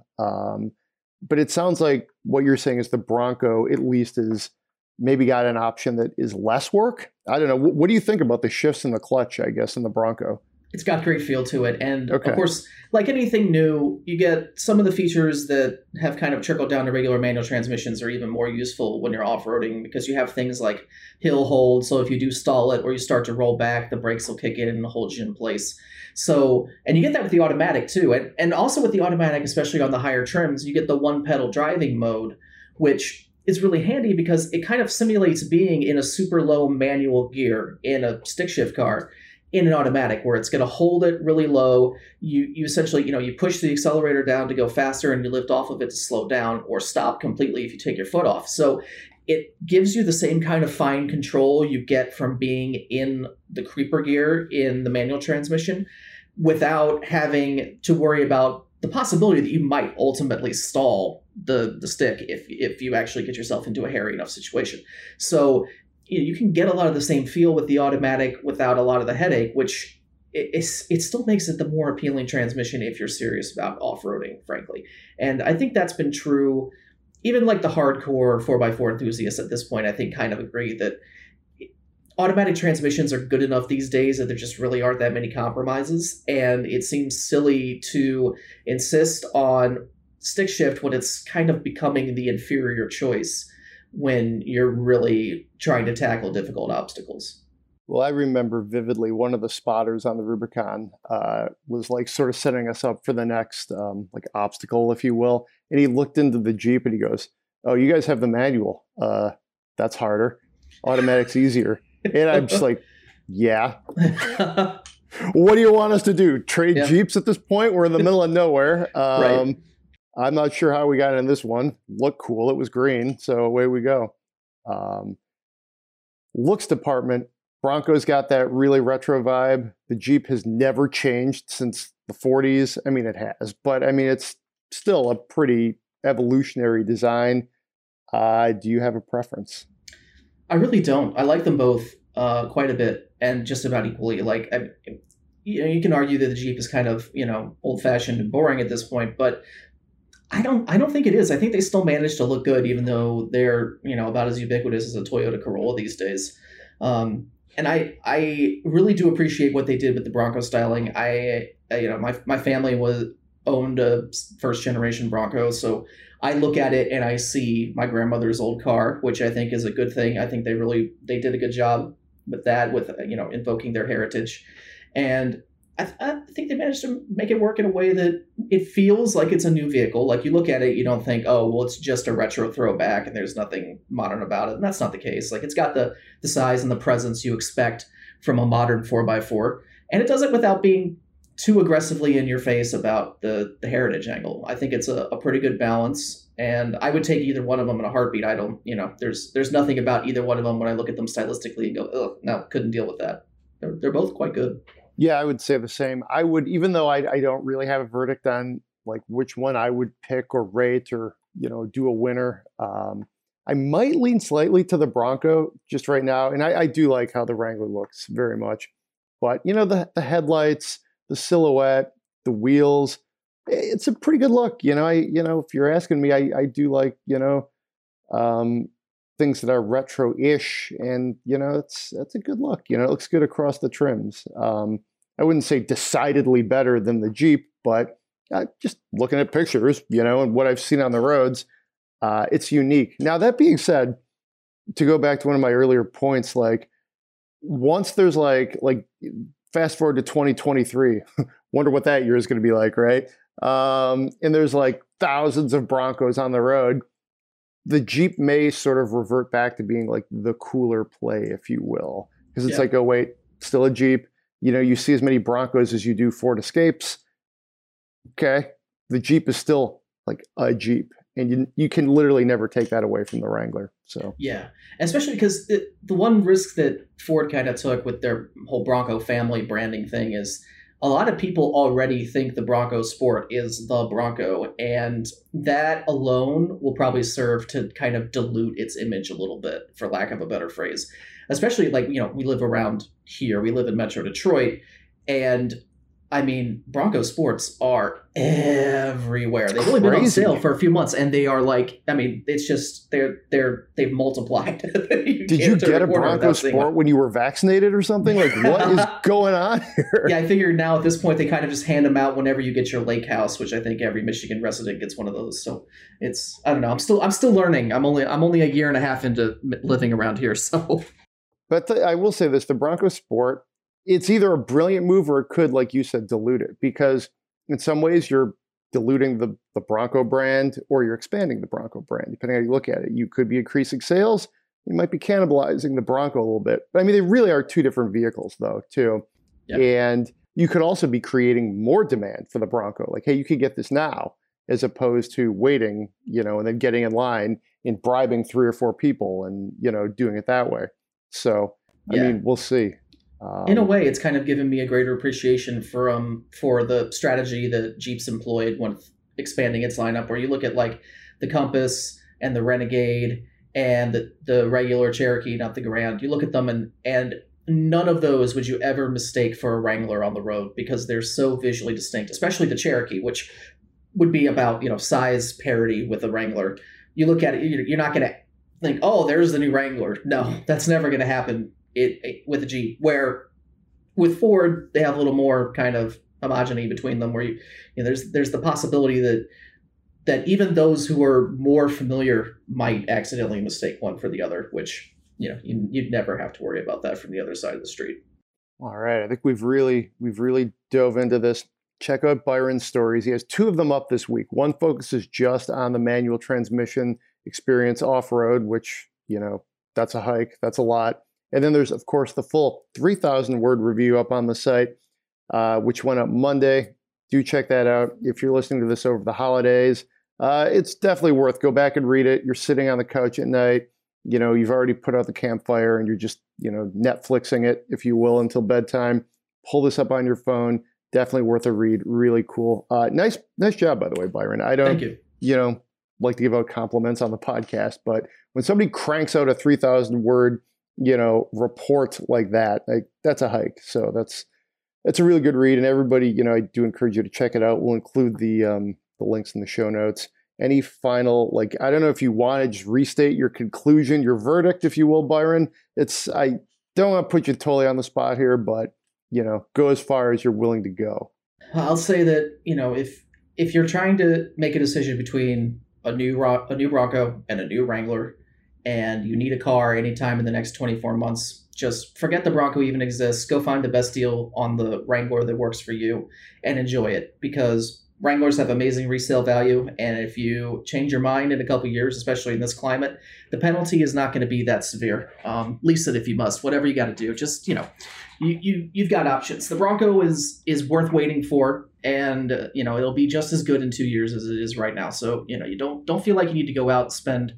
But it sounds like what you're saying is the Bronco at least is maybe got an option that is less work. I don't know. What do you think about the shifts in the clutch, I guess, in the Bronco? It's got great feel to it. And okay. Of course, like anything new, you get some of the features that have kind of trickled down to regular manual transmissions are even more useful when you're off-roading, because you have things like hill hold. So if you do stall it or you start to roll back, the brakes will kick in and hold you in place. So, and you get that with the automatic too. And also with the automatic, especially on the higher trims, you get the one pedal driving mode, which is really handy because it kind of simulates being in a super low manual gear in a stick shift car in an automatic, where it's going to hold it really low. You essentially, you push the accelerator down to go faster, and you lift off of it to slow down or stop completely if you take your foot off. So it gives you the same kind of fine control you get from being in the creeper gear in the manual transmission, without having to worry about the possibility that you might ultimately stall the stick if you actually get yourself into a hairy enough situation. So you can get a lot of the same feel with the automatic without a lot of the headache, which it still makes it the more appealing transmission if you're serious about off-roading, frankly. And I think that's been true. Even like the hardcore 4x4 enthusiasts at this point, I think, kind of agree that automatic transmissions are good enough these days that there just really aren't that many compromises. And it seems silly to insist on stick shift when it's kind of becoming the inferior choice when you're really trying to tackle difficult obstacles. Well, I remember vividly one of the spotters on the Rubicon was sort of setting us up for the next obstacle, if you will. And he looked into the Jeep and he goes, "Oh, you guys have the manual. That's harder. Automatic's easier." And I'm just like, yeah. What do you want us to do? Trade Jeeps at this point? We're in the middle of nowhere. Right. I'm not sure how we got in this one. Looked cool. It was green. So away we go. Looks department. Bronco's got that really retro vibe. The Jeep has never changed since the 40s. I mean, it has. But, it's still a pretty evolutionary design. Do you have a preference? I really don't. I like them both quite a bit, and just about equally. You can argue that the Jeep is kind of, old-fashioned and boring at this point, but I don't think it is. I think they still manage to look good, even though they're, about as ubiquitous as a Toyota Corolla these days. And I really do appreciate what they did with the Bronco styling. My family owned a first generation Bronco, so I look at it and I see my grandmother's old car, which I think is a good thing. I think they did a good job with that, with invoking their heritage, and I think they managed to make it work in a way that it feels like it's a new vehicle. Like, you look at it, you don't think, oh, well, it's just a retro throwback and there's nothing modern about it. And that's not the case. Like, it's got the size and the presence you expect from a modern 4x4. And it does it without being too aggressively in your face about the heritage angle. I think it's a pretty good balance. And I would take either one of them in a heartbeat. I don't, there's nothing about either one of them when I look at them stylistically and go, oh, no, couldn't deal with that. They're both quite good. Yeah, I would say the same. I would, even though I don't really have a verdict on which one I would pick or rate or, do a winner. I might lean slightly to the Bronco just right now. And I do like how the Wrangler looks very much. But, the headlights, the silhouette, the wheels, it's a pretty good look. If you're asking me, I do like, things that are retro-ish, and that's a good look. It looks good across the trims. I wouldn't say decidedly better than the Jeep, but just looking at pictures, and what I've seen on the roads, it's unique. Now, that being said, to go back to one of my earlier points, like once there's like fast forward to 2023, wonder what that year is going to be like, right? And there's like thousands of Broncos on the road. The Jeep may sort of revert back to being like the cooler play, if you will, because it's like, oh wait, still a Jeep. You see as many Broncos as you do Ford Escapes. Okay, the Jeep is still like a Jeep, and you can literally never take that away from the Wrangler. So yeah, especially because the one risk that Ford kind of took with their whole Bronco family branding thing is a lot of people already think the Bronco Sport is the Bronco, and that alone will probably serve to kind of dilute its image a little bit, for lack of a better phrase. Especially we live around here, we live in Metro Detroit, and I mean, Bronco Sports are everywhere. They've only been on sale for a few months, and they are it's just they've multiplied. Did you get a Bronco Sport when you were vaccinated or something? Like, what is going on here? Yeah, I figure now at this point they kind of just hand them out whenever you get your lake house, which I think every Michigan resident gets one of those. So it's, I don't know. I'm still learning. I'm only a year and a half into living around here, so. But I will say this: the Bronco Sport, it's either a brilliant move or it could, like you said, dilute it, because in some ways you're diluting the Bronco brand, or you're expanding the Bronco brand, depending on how you look at it. You could be increasing sales. You might be cannibalizing the Bronco a little bit. But I mean, they really are two different vehicles, though, too. Yep. And you could also be creating more demand for the Bronco. Like, hey, you could get this now, as opposed to waiting, and then getting in line and bribing 3 or 4 people and, doing it that way. So, I mean, we'll see. In a way, it's kind of given me a greater appreciation for the strategy that Jeep's employed when expanding its lineup, where you look at like the Compass and the Renegade and the regular Cherokee, not the Grand. You look at them and none of those would you ever mistake for a Wrangler on the road, because they're so visually distinct, especially the Cherokee, which would be about, size parity with the Wrangler. You look at it, you're not going to think, oh, there's the new Wrangler. No, that's never going to happen. With a Jeep, where with Ford they have a little more kind of homogeny between them, where there's the possibility that even those who are more familiar might accidentally mistake one for the other, which you'd never have to worry about that from the other side of the street. All right, I think we've really dove into this. Check out Byron's stories. He has 2 of them up this week. One focuses just on the manual transmission experience off-road, which that's a hike, that's a lot. And then there's, of course, the full 3,000-word review up on the site, which went up Monday. Do check that out. If you're listening to this over the holidays, it's definitely worth. Go back and read it. You're sitting on the couch at night. You've already put out the campfire and you're just, Netflixing it, if you will, until bedtime. Pull this up on your phone. Definitely worth a read. Really cool. Nice job, by the way, Byron. I don't, Thank you. Like to give out compliments on the podcast, but when somebody cranks out a 3,000-word report like that, that's a hike. So that's a really good read, and everybody, I do encourage you to check it out. We'll include the links in the show notes. Any final, I don't know if you want to just restate your conclusion, your verdict, if you will, Byron. I don't want to put you totally on the spot here, but go as far as you're willing to go. I'll say that if you're trying to make a decision between a new Bronco and a new Wrangler, and you need a car anytime in the next 24 months, just forget the Bronco even exists. Go find the best deal on the Wrangler that works for you and enjoy it, because Wranglers have amazing resale value. And if you change your mind in a couple of years, especially in this climate, the penalty is not going to be that severe. Lease it if you must, whatever you got to do. Just, you've got options. The Bronco is worth waiting for, and it'll be just as good in 2 years as it is right now. So, you don't feel like you need to go out and spend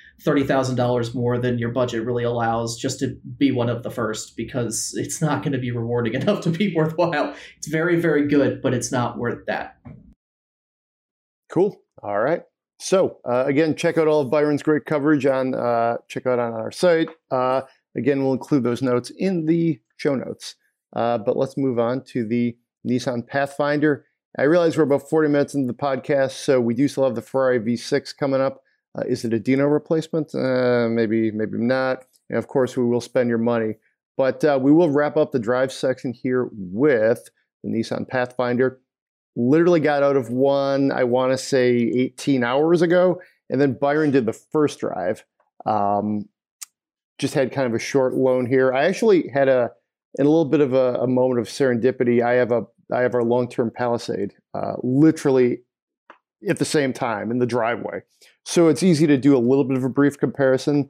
$30,000 more than your budget really allows just to be one of the first, because it's not going to be rewarding enough to be worthwhile. It's very, very good, but it's not worth that. Cool. All right. So again, check out all of Byron's great coverage on our site. Again, we'll include those notes in the show notes. But let's move on to the Nissan Pathfinder. I realize we're about 40 minutes into the podcast, so we do still have the Ferrari V6 coming up. Is it a Dino replacement? Maybe not. And of course, we will spend your money. But we will wrap up the drive section here with the Nissan Pathfinder. Literally got out of one, I want to say 18 hours ago. And then Byron did the first drive. Just had kind of a short loan here. I actually had a little bit of a moment of serendipity. I have our long-term Palisade literally at the same time in the driveway. So it's easy to do a little bit of a brief comparison.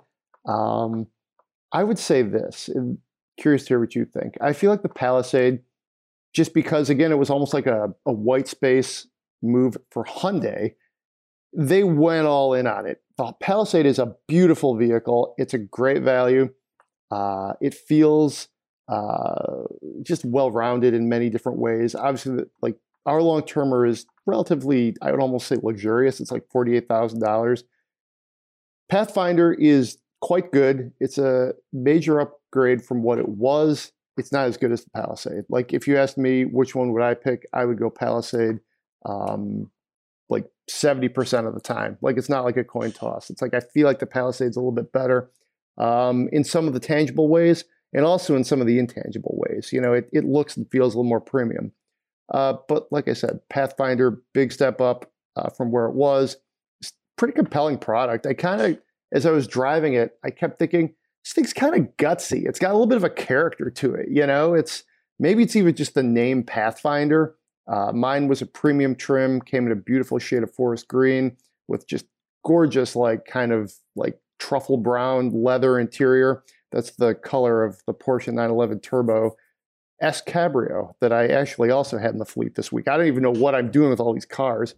I would say this, and curious to hear what you think. I feel like the Palisade, just because, again, it was almost like a white space move for Hyundai, they went all in on it. The Palisade is a beautiful vehicle. It's a great value. It feels just well-rounded in many different ways. Obviously, like our long-termer is relatively, I would almost say luxurious. It's like $48,000. Pathfinder is quite good. It's a major upgrade from what it was. It's not as good as the Palisade. Like if you asked me which one would I pick, I would go Palisade like 70% of the time. Like it's not like a coin toss. It's like I feel like the Palisade's a little bit better in some of the tangible ways and also in some of the intangible ways. You know, it looks and feels a little more premium. But like I said, Pathfinder, big step up from where it was. It's pretty compelling product. I kind of, as I was driving it, I kept thinking, this thing's kind of gutsy. It's got a little bit of a character to it. You know, maybe it's even just the name Pathfinder. Mine was a premium trim, came in a beautiful shade of forest green with just gorgeous, like kind of like truffle brown leather interior. That's the color of the Porsche 911 Turbo S Cabrio that I actually also had in the fleet this week. I don't even know what I'm doing with all these cars.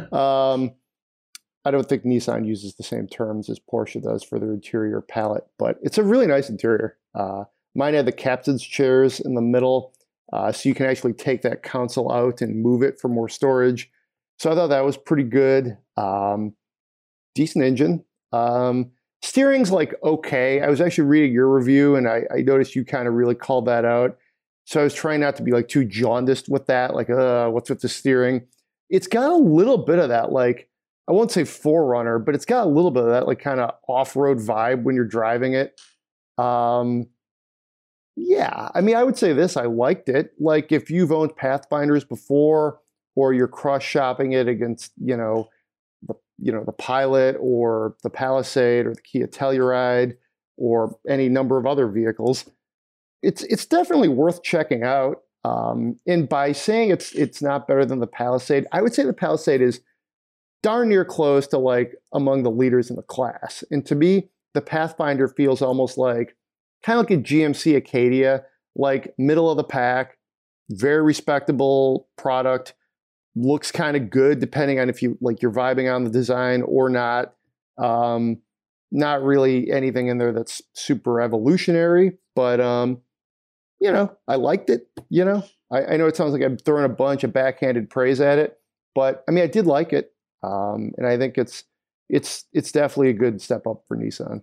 I don't think Nissan uses the same terms as Porsche does for their interior palette, but it's a really nice interior. Mine had the captain's chairs in the middle, so you can actually take that console out and move it for more storage. So I thought that was pretty good. Decent engine. Steering's like okay. I was actually reading your review, and I noticed you kind of really called that out. So I was trying not to be like too jaundiced with that, like, what's with the steering? It's got a little bit of that, like, I won't say Forerunner, but it's got a little bit of that, like, kind of off-road vibe when you're driving it. Yeah, I mean, I would say this, I liked it. Like, if you've owned Pathfinders before, or you're cross-shopping it against, the Pilot, or the Palisade, or the Kia Telluride, or any number of other vehicles, it's definitely worth checking out. And by saying it's not better than the Palisade, I would say the Palisade is darn near close to like among the leaders in the class. And to me, the Pathfinder feels almost like kind of like a GMC Acadia, like middle of the pack, very respectable product, looks kind of good depending on if you're vibing on the design or not. Not really anything in there that's super revolutionary, but I liked it. I know it sounds like I'm throwing a bunch of backhanded praise at it, but I mean, I did like it. And I think it's definitely a good step up for Nissan.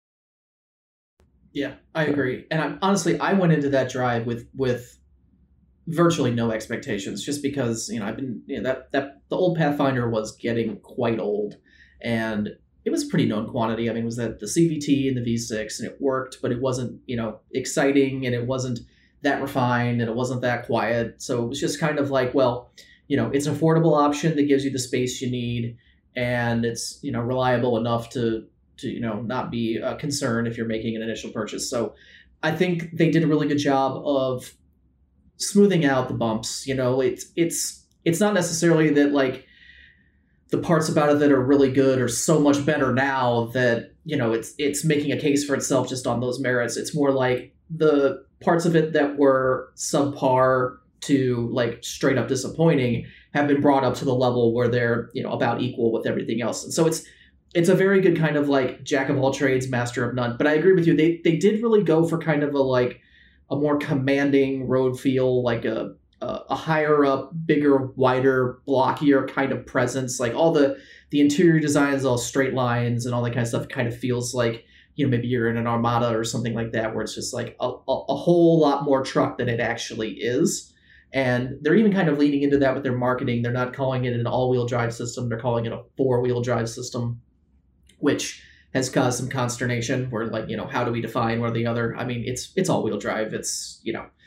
Yeah, I agree. And I went into that drive with virtually no expectations, just because I've been that the old Pathfinder was getting quite old, and it was a pretty known quantity. I mean, it was that the CVT and the V6, and it worked, but it wasn't exciting, and it wasn't that refined, and it wasn't that quiet. So it was just kind of like, well, it's an affordable option that gives you the space you need, and it's reliable enough to not be a concern if you're making an initial purchase. So I think they did a really good job of smoothing out the bumps. It's not necessarily that like the parts about it that are really good are so much better now that it's making a case for itself just on those merits. It's more like the parts of it that were subpar to like straight up disappointing have been brought up to the level where they're about equal with everything else. And so it's a very good kind of like jack of all trades, master of none. But I agree with you, they did really go for kind of a more commanding road feel, like a higher up, bigger, wider, blockier kind of presence. Like all the the interior design is all straight lines and all that kind of stuff. It kind of feels like, maybe you're in an Armada or something like that, where it's just like a whole lot more truck than it actually is. And they're even kind of leaning into that with their marketing. They're not calling it an all-wheel drive system. They're calling it a four-wheel drive system, which has caused some consternation where, like, how do we define one or the other? I mean, it's all-wheel drive. It's,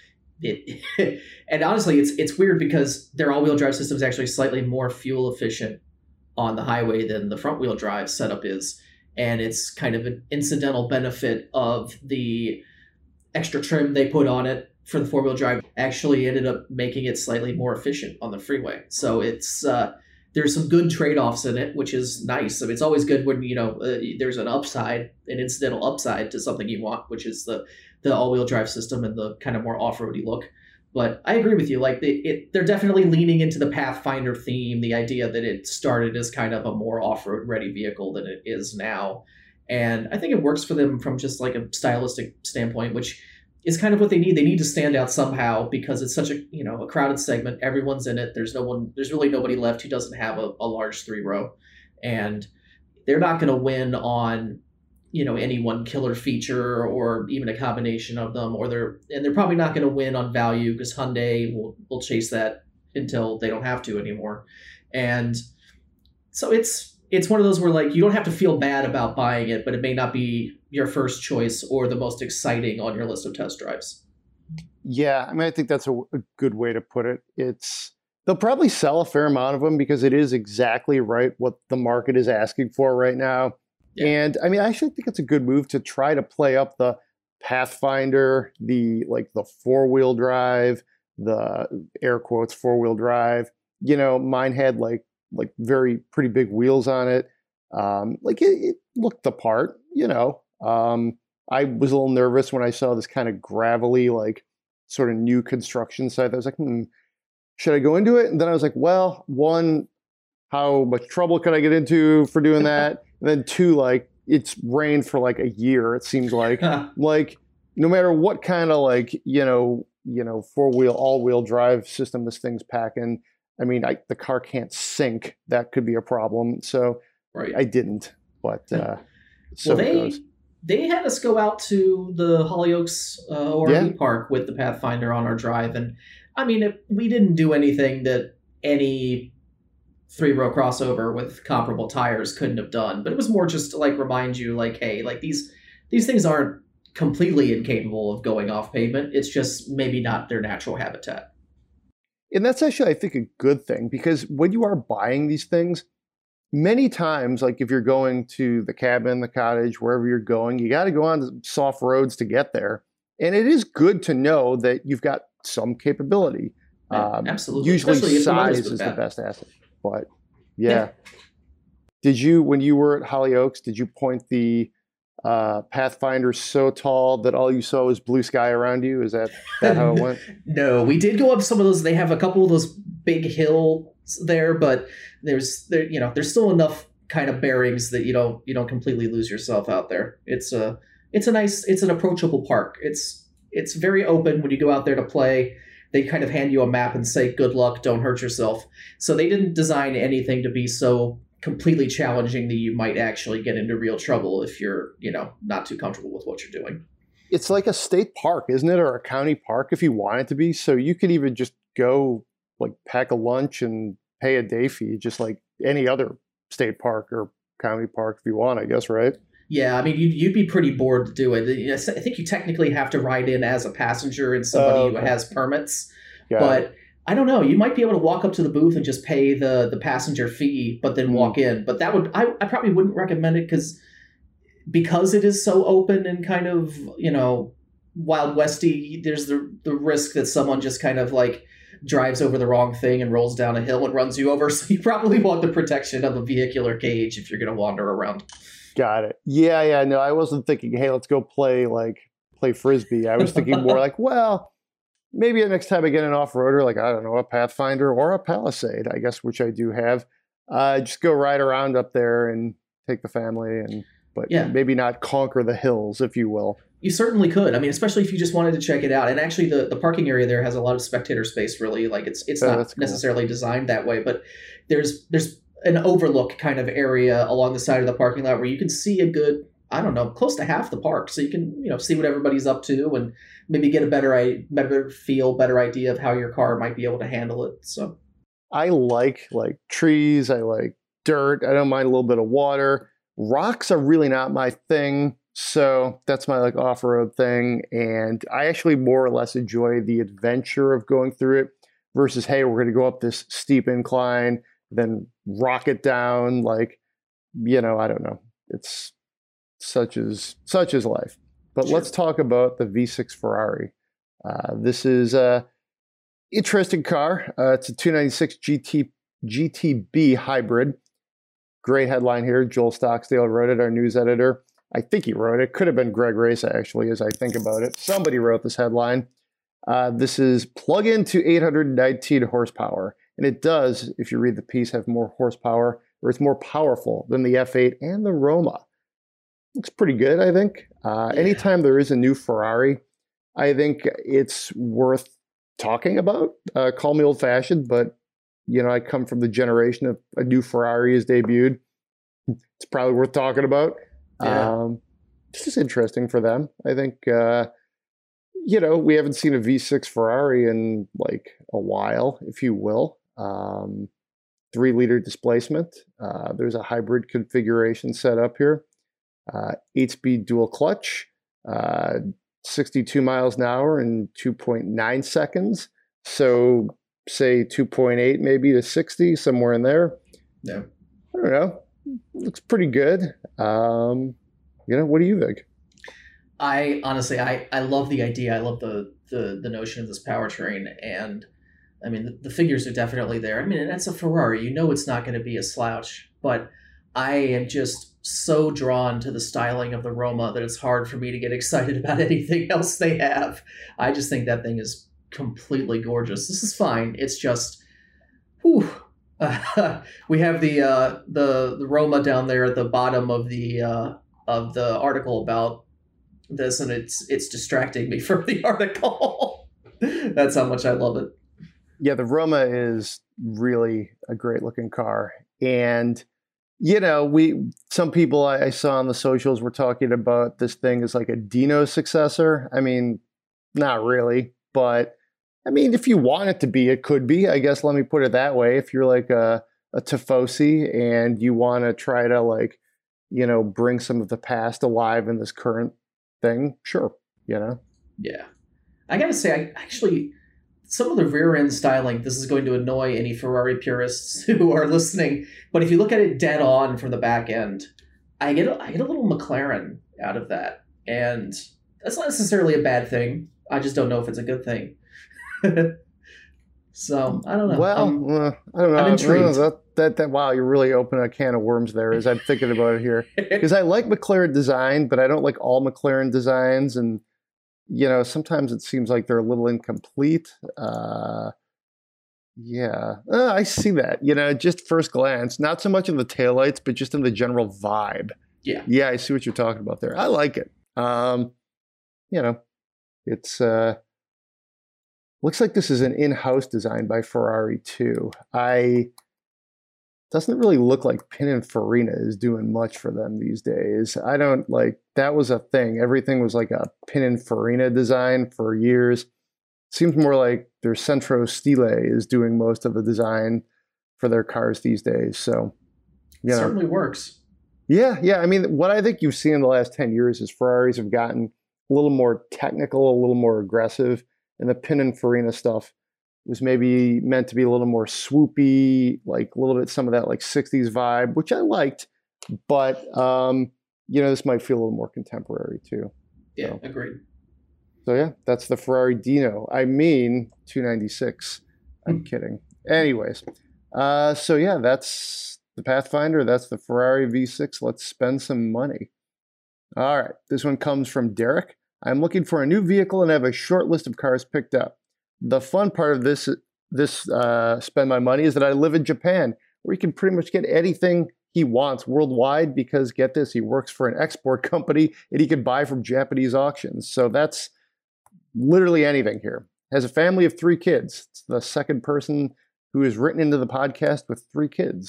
and honestly, it's weird because their all-wheel drive system is actually slightly more fuel efficient on the highway than the front-wheel drive setup is. And it's kind of an incidental benefit of the extra trim they put on it for the four-wheel drive actually ended up making it slightly more efficient on the freeway. So it's there's some good trade-offs in it, which is nice. I mean, it's always good when there's an upside, an incidental upside to something you want, which is the all-wheel drive system and the kind of more off-roady look. But I agree with you. Like they're definitely leaning into the Pathfinder theme, the idea that it started as kind of a more off-road ready vehicle than it is now. And I think it works for them from just like a stylistic standpoint, which is kind of what they need. They need to stand out somehow because it's such a crowded segment. Everyone's in it. There's really nobody left who doesn't have a large 3-row. And they're not going to win on any one killer feature or even a combination of them, they're probably not going to win on value because Hyundai will chase that until they don't have to anymore. And so it's one of those where, like, you don't have to feel bad about buying it, but it may not be your first choice or the most exciting on your list of test drives. Yeah, I mean, I think that's a good way to put it. They'll probably sell a fair amount of them because it is exactly right what the market is asking for right now. Yeah. And I mean, I actually think it's a good move to try to play up the Pathfinder, the 4-wheel drive, the air quotes 4-wheel drive. Mine had like very pretty big wheels on it. It looked the part. I was a little nervous when I saw this kind of gravelly, like sort of new construction site. I was like, should I go into it? And then I was like, well, one, how much trouble could I get into for doing that? And then two, like, it's rained for like a year. It seems like, like no matter what kind of all-wheel drive system this thing's packing, I mean, the car can't sink. That could be a problem. So right. I didn't, but so well, it goes. They had us go out to the Hollyoaks RV park with the Pathfinder on our drive. And I mean, we didn't do anything that any 3-row crossover with comparable tires couldn't have done. But it was more just to like remind you, like, hey, like these things aren't completely incapable of going off pavement. It's just maybe not their natural habitat. And that's actually, I think, a good thing, because when you are buying these things, many times, like if you're going to the cabin, the cottage, wherever you're going, you got to go on soft roads to get there. And it is good to know that you've got some capability. Yeah, absolutely. Usually Especially size is the best asset. But yeah. Did you, when you were at Hollyoaks, did you point the Pathfinder so tall that all you saw was blue sky around you? Is that how it went? No, we did go up some of those. They have a couple of those big hills there, but there's still enough kind of bearings that you don't completely lose yourself out there. It's an approachable park. It's very open when you go out there to play. They kind of hand you a map and say, good luck, don't hurt yourself. So they didn't design anything to be so completely challenging that you might actually get into real trouble if you're, not too comfortable with what you're doing. It's like a state park, isn't it? Or a county park if you want it to be. So you could even just go like pack a lunch and pay a day fee, just like any other state park or county park if you want, I guess, right? Yeah, I mean, you'd be pretty bored to do it. I think you technically have to ride in as a passenger and somebody who has permits. But I don't know. You might be able to walk up to the booth and just pay the passenger fee, but then walk in. But that would I probably wouldn't recommend it because it is so open and kind of, Wild Westy. There's the risk that someone just kind of like drives over the wrong thing and rolls down a hill and runs you over. So you probably want the protection of a vehicular cage if you're going to wander around. Got it. Yeah. No, I wasn't thinking, hey, let's go play Frisbee. I was thinking more like, well, maybe the next time I get an off-roader, like, I don't know, a Pathfinder or a Palisade, I guess, which I do have, just go ride around up there and take the family but maybe not conquer the hills, if you will. You certainly could. I mean, especially if you just wanted to check it out. And actually, the parking area there has a lot of spectator space, really. Like, it's not necessarily designed that way, but there's an overlook kind of area along the side of the parking lot where you can see a good, I don't know, close to half the park. So you can, see what everybody's up to and maybe get a better feel, better idea of how your car might be able to handle it. So I like trees. I like dirt. I don't mind a little bit of water. Rocks are really not my thing. So that's my off-road thing. And I actually more or less enjoy the adventure of going through it versus, hey, we're going to go up this steep incline, then rock it down. I don't know. It's such is life. But Sure. let's talk about the V6 Ferrari. This is a interesting car. It's a 296 GTB hybrid. Great headline here. Joel Stocksdale wrote it, our news editor. I think he wrote it. Could have been Greg Race, actually, as I think about it. Somebody wrote this headline. This is plug-in to 819 horsepower. And it does, if you read the piece, have more horsepower, or it's more powerful than the F8 and the Roma. Looks pretty good, I think. Anytime there is a new Ferrari, I think it's worth talking about. Call me old-fashioned, but I come from the generation of a new Ferrari is debuted. It's probably worth talking about. Yeah. It's just interesting for them. I think, we haven't seen a V6 Ferrari in a while, if you will. 3-liter displacement. There's a hybrid configuration set up here. 8-speed dual clutch, 62 miles an hour in 2.9 seconds. So say 2.8 maybe to 60, somewhere in there. Yeah. I don't know. Looks pretty good. What do you think? I honestly, I love the idea. I love the notion of this powertrain, and I mean the figures are definitely there. I mean, and that's a Ferrari. It's not going to be a slouch, but I am just so drawn to the styling of the Roma that it's hard for me to get excited about anything else they have. I just think that thing is completely gorgeous. This is fine. It's just, whew. We have the Roma down there at the bottom of the article about this, and it's distracting me from the article. That's how much I love it. Yeah, the Roma is really a great looking car. And, some people I saw on the socials were talking about this thing as like a Dino successor. I mean, not really, but I mean, if you want it to be, it could be, I guess. Let me put it that way. If you're like a Tifosi and you want to try to bring some of the past alive in this current thing, sure, Yeah. I gotta say, some of the rear end styling, this is going to annoy any Ferrari purists who are listening, but if you look at it dead on from the back end, I get a little McLaren out of that. And that's not necessarily a bad thing. I just don't know if it's a good thing. So I don't know. Well, I don't know. I'm intrigued. That wow, you're really opening a can of worms there as I'm thinking about it here. Because I like McLaren design, but I don't like all McLaren designs, and sometimes it seems like they're a little incomplete. I see that. Just first glance, not so much in the taillights, but just in the general vibe. Yeah, I see what you're talking about there. I like it. It's looks like this is an in-house design by Ferrari too. Doesn't really look like Pininfarina is doing much for them these days. I don't that was a thing. Everything was like a Pininfarina design for years. Seems more like their Centro Stile is doing most of the design for their cars these days. So, It certainly works. Yeah. I mean, what I think you've seen in the last 10 years is Ferraris have gotten a little more technical, a little more aggressive, and the Pininfarina stuff was maybe meant to be a little more swoopy, like a little bit some of that 60s vibe, which I liked, but this might feel a little more contemporary too. Yeah, so. Agreed. So yeah, that's the Ferrari Dino. I mean 296. I'm kidding. Anyways, so yeah, that's the Pathfinder. That's the Ferrari V6. Let's spend some money. All right, this one comes from Derek. I'm looking for a new vehicle and have a short list of cars picked up. The fun part of this spend my money is that I live in Japan, where he can pretty much get anything he wants worldwide because, get this, he works for an export company and he can buy from Japanese auctions. So that's literally anything here. Has a family of 3 kids. It's the second person who is written into the podcast with 3 kids.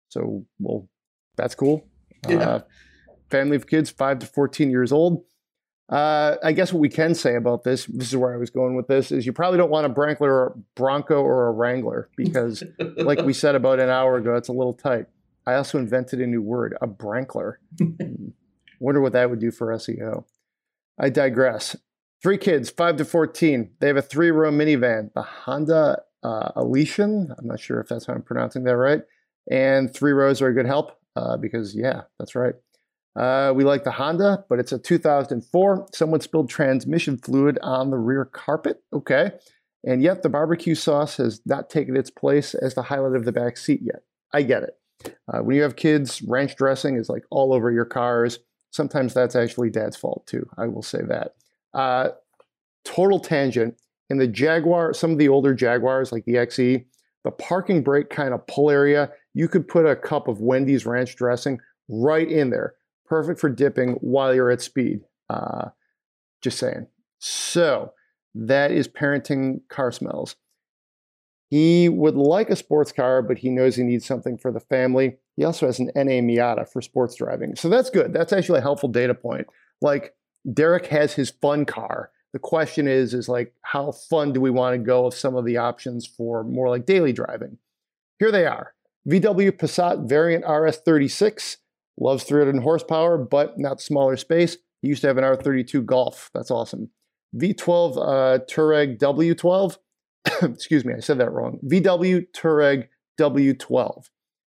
So, well, that's cool. Yeah. Family of kids, 5 to 14 years old. I guess what we can say about this is where I was going with this, is you probably don't want a Bronco or a Wrangler because, like we said about an hour ago, it's a little tight. I also invented a new word, a Brankler. Wonder what that would do for SEO. I digress. 3 kids, 5 to 14. They have a 3-row minivan, the Honda Elysian. I'm not sure if that's how I'm pronouncing that right. And 3 rows are a good help because, yeah, that's right. We like the Honda, but it's a 2004. Someone spilled transmission fluid on the rear carpet. Okay. And yet the barbecue sauce has not taken its place as the highlight of the back seat yet. I get it. When you have kids, ranch dressing is like all over your cars. Sometimes that's actually dad's fault too. I will say that. Total tangent. In the Jaguar, some of the older Jaguars like the XE, the parking brake kind of pull area, you could put a cup of Wendy's ranch dressing right in there. Perfect for dipping while you're at speed. Just saying. So that is parenting car smells. He would like a sports car, but he knows he needs something for the family. He also has an NA Miata for sports driving. So that's good. That's actually a helpful data point. Like Derek has his fun car. The question is like, how fun do we want to go with some of the options for more like daily driving? Here they are. VW Passat variant RS36. Loves 300 horsepower, but not smaller space. He used to have an R32 Golf. That's awesome. V12 Touareg W12. Excuse me, I said that wrong. VW Touareg W12.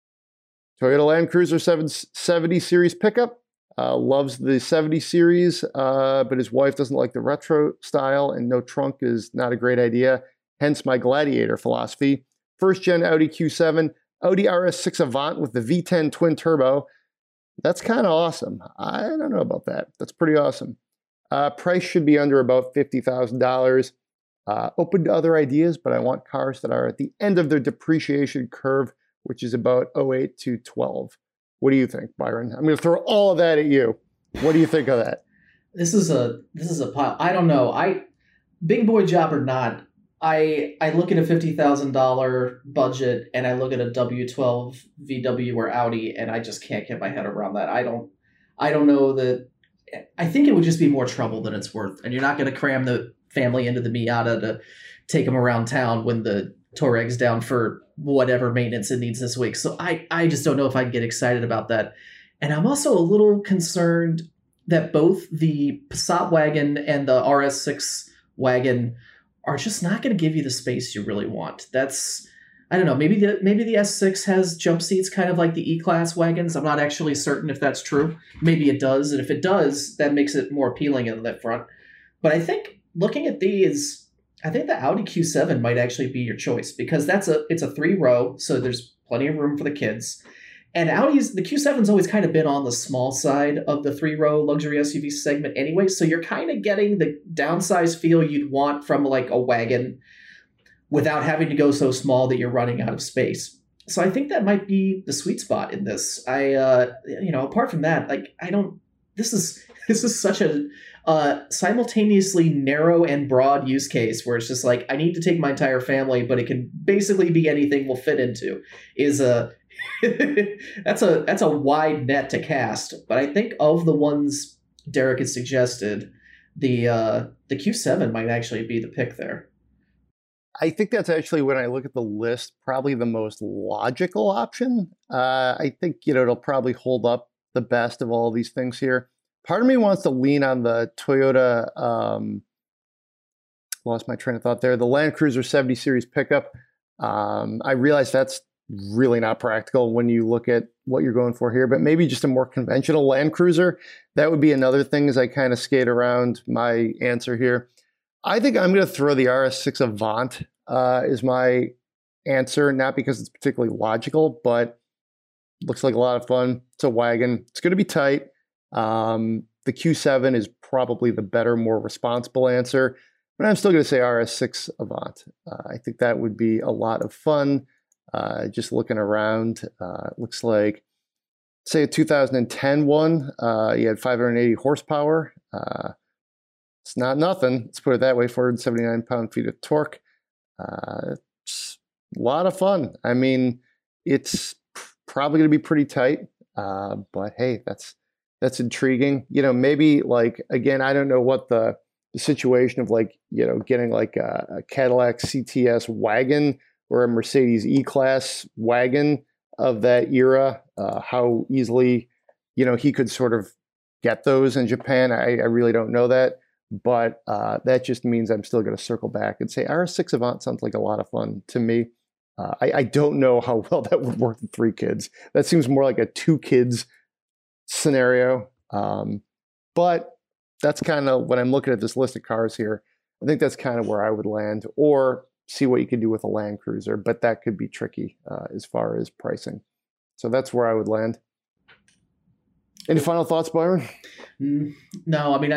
Toyota Land Cruiser 770 series pickup. Loves the 70 series, but his wife doesn't like the retro style, and no trunk is not a great idea. Hence my Gladiator philosophy. First gen Audi Q7, Audi RS6 Avant with the V10 twin turbo. That's kind of awesome. I don't know about that. That's pretty awesome. Price should be under about $50,000. Open to other ideas, but I want cars that are at the end of their depreciation curve, which is about 08 to 12. What do you think, Byron? I'm going to throw all of that at you. What do you think of that? This is a pile. I don't know. Big boy job or not, I look at a $50,000 budget and I look at a W12 VW or Audi and I just can't get my head around that. I don't know that. I think it would just be more trouble than it's worth. And you're not going to cram the family into the Miata to take them around town when the Touareg's down for whatever maintenance it needs this week. So I just don't know if I'd get excited about that. And I'm also a little concerned that both the Passat wagon and the RS6 wagon are just not going to give you the space you really want. That's, I don't know, maybe the S6 has jump seats kind of like the E-Class wagons. I'm not actually certain if that's true.Maybe it does, and if it does, that makes it more appealing in the front. But I think looking at these, I think the Audi Q7 might actually be your choice because it's a 3-row, so there's plenty of room for the kids. And the Q7's always kind of been on the small side of the 3-row luxury SUV segment anyway, so you're kind of getting the downsized feel you'd want from like a wagon without having to go so small that you're running out of space. So I think that might be the sweet spot in this. Apart from that, this is such a simultaneously narrow and broad use case where it's just like, I need to take my entire family, but it can basically be anything we'll fit into that's a wide net to cast. But I think of the ones Derek has suggested, the Q7 might actually be the pick there. I think that's actually, when I look at the list, probably the most logical option. I think, it'll probably hold up the best of all these things here. Part of me wants to lean on the Toyota, lost my train of thought there, the Land Cruiser 70 series pickup. I realize that's really not practical when you look at what you're going for here, but maybe just a more conventional Land Cruiser. That would be another thing as I kind of skate around my answer here. I think I'm going to throw the RS6 Avant is my answer, not because it's particularly logical, but looks like a lot of fun. It's a wagon. It's going to be tight. The Q7 is probably the better, more responsible answer, but I'm still going to say RS6 Avant. I think that would be a lot of fun. Just looking around, it looks like, say, a 2010 one. You had 580 horsepower. It's not nothing. Let's put it that way. 479 pound-feet of torque. It's a lot of fun. I mean, it's probably going to be pretty tight. But hey, that's intriguing. Maybe like, again, I don't know what the situation of like, getting like a Cadillac CTS wagon or a Mercedes E-Class wagon of that era, how easily, he could sort of get those in Japan. I really don't know that. But that just means I'm still going to circle back and say RS6 Avant sounds like a lot of fun to me. I don't know how well that would work with 3 kids. That seems more like a 2 kids scenario. But that's kind of when I'm looking at this list of cars here, I think that's kind of where I would land, or see what you can do with a Land Cruiser. But that could be tricky as far as pricing. So that's where I would land. Any final thoughts, Byron? No, I mean,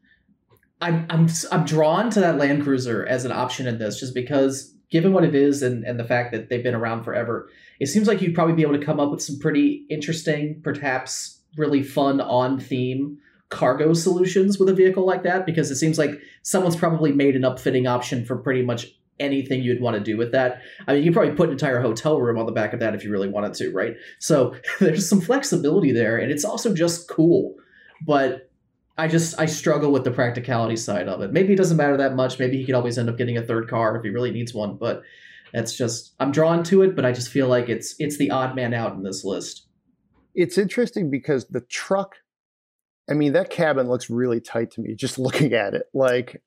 I'm drawn to that Land Cruiser as an option in this, just because given what it is and the fact that they've been around forever, it seems like you'd probably be able to come up with some pretty interesting, perhaps really fun on theme cargo solutions with a vehicle like that, because it seems like someone's probably made an upfitting option for pretty much anything you'd want to do with that. I mean, you probably put an entire hotel room on the back of that if you really wanted to, right? So there's some flexibility there, and it's also just cool. But I struggle with the practicality side of it. Maybe it doesn't matter that much. Maybe he could always end up getting a third car if he really needs one. But that's just, I'm drawn to it, but I just feel like it's the odd man out in this list. It's interesting because the truck, I mean, that cabin looks really tight to me just looking at it. Like,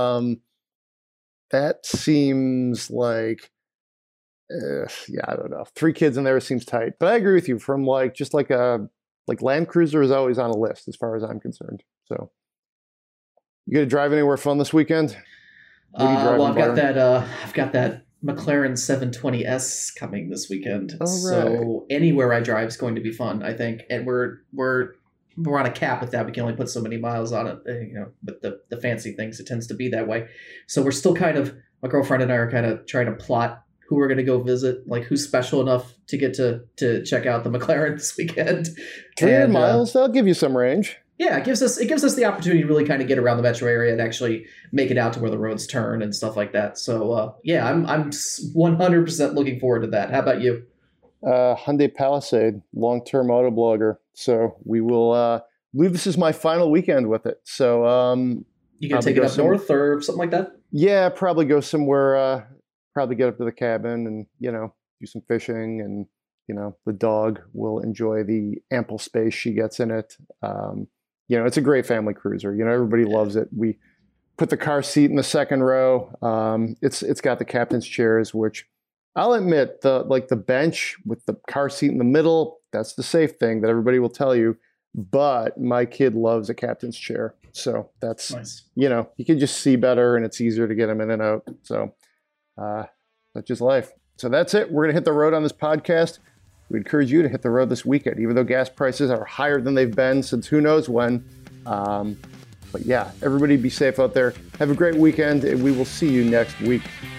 that seems like, I don't know. 3 kids in there seems tight. But I agree with you. From like, just like Land Cruiser is always on a list as far as I'm concerned. So, you going to drive anywhere fun this weekend? Well, I've got that McLaren 720S coming this weekend. All right. So anywhere I drive is going to be fun, I think. And we're on a cap with that. We can only put so many miles on it. With the fancy things, it tends to be that way. So we're still my girlfriend and I are kind of trying to plot who we're going to go visit, like who's special enough to get to check out the McLaren this weekend. 300 miles, that'll give you some range. Yeah, it gives us the opportunity to really kind of get around the metro area and actually make it out to where the roads turn and stuff like that. So I'm 100% looking forward to that. How about you? Hyundai Palisade, long-term auto blogger. So we will believe this is my final weekend with it. So you gonna take it up north or something like that? Yeah, probably go somewhere. Probably get up to the cabin and do some fishing, and the dog will enjoy the ample space she gets in it. It's a great family cruiser. Everybody loves it. We put the car seat in the second row. It's got the captain's chairs, which I'll admit, the bench with the car seat in the middle, that's the safe thing that everybody will tell you. But my kid loves a captain's chair. So that's nice. You can just see better, and it's easier to get him in and out. So that's just life. So that's it. We're going to hit the road on this podcast. We encourage you to hit the road this weekend, even though gas prices are higher than they've been since who knows when. But yeah, everybody be safe out there. Have a great weekend, and we will see you next week.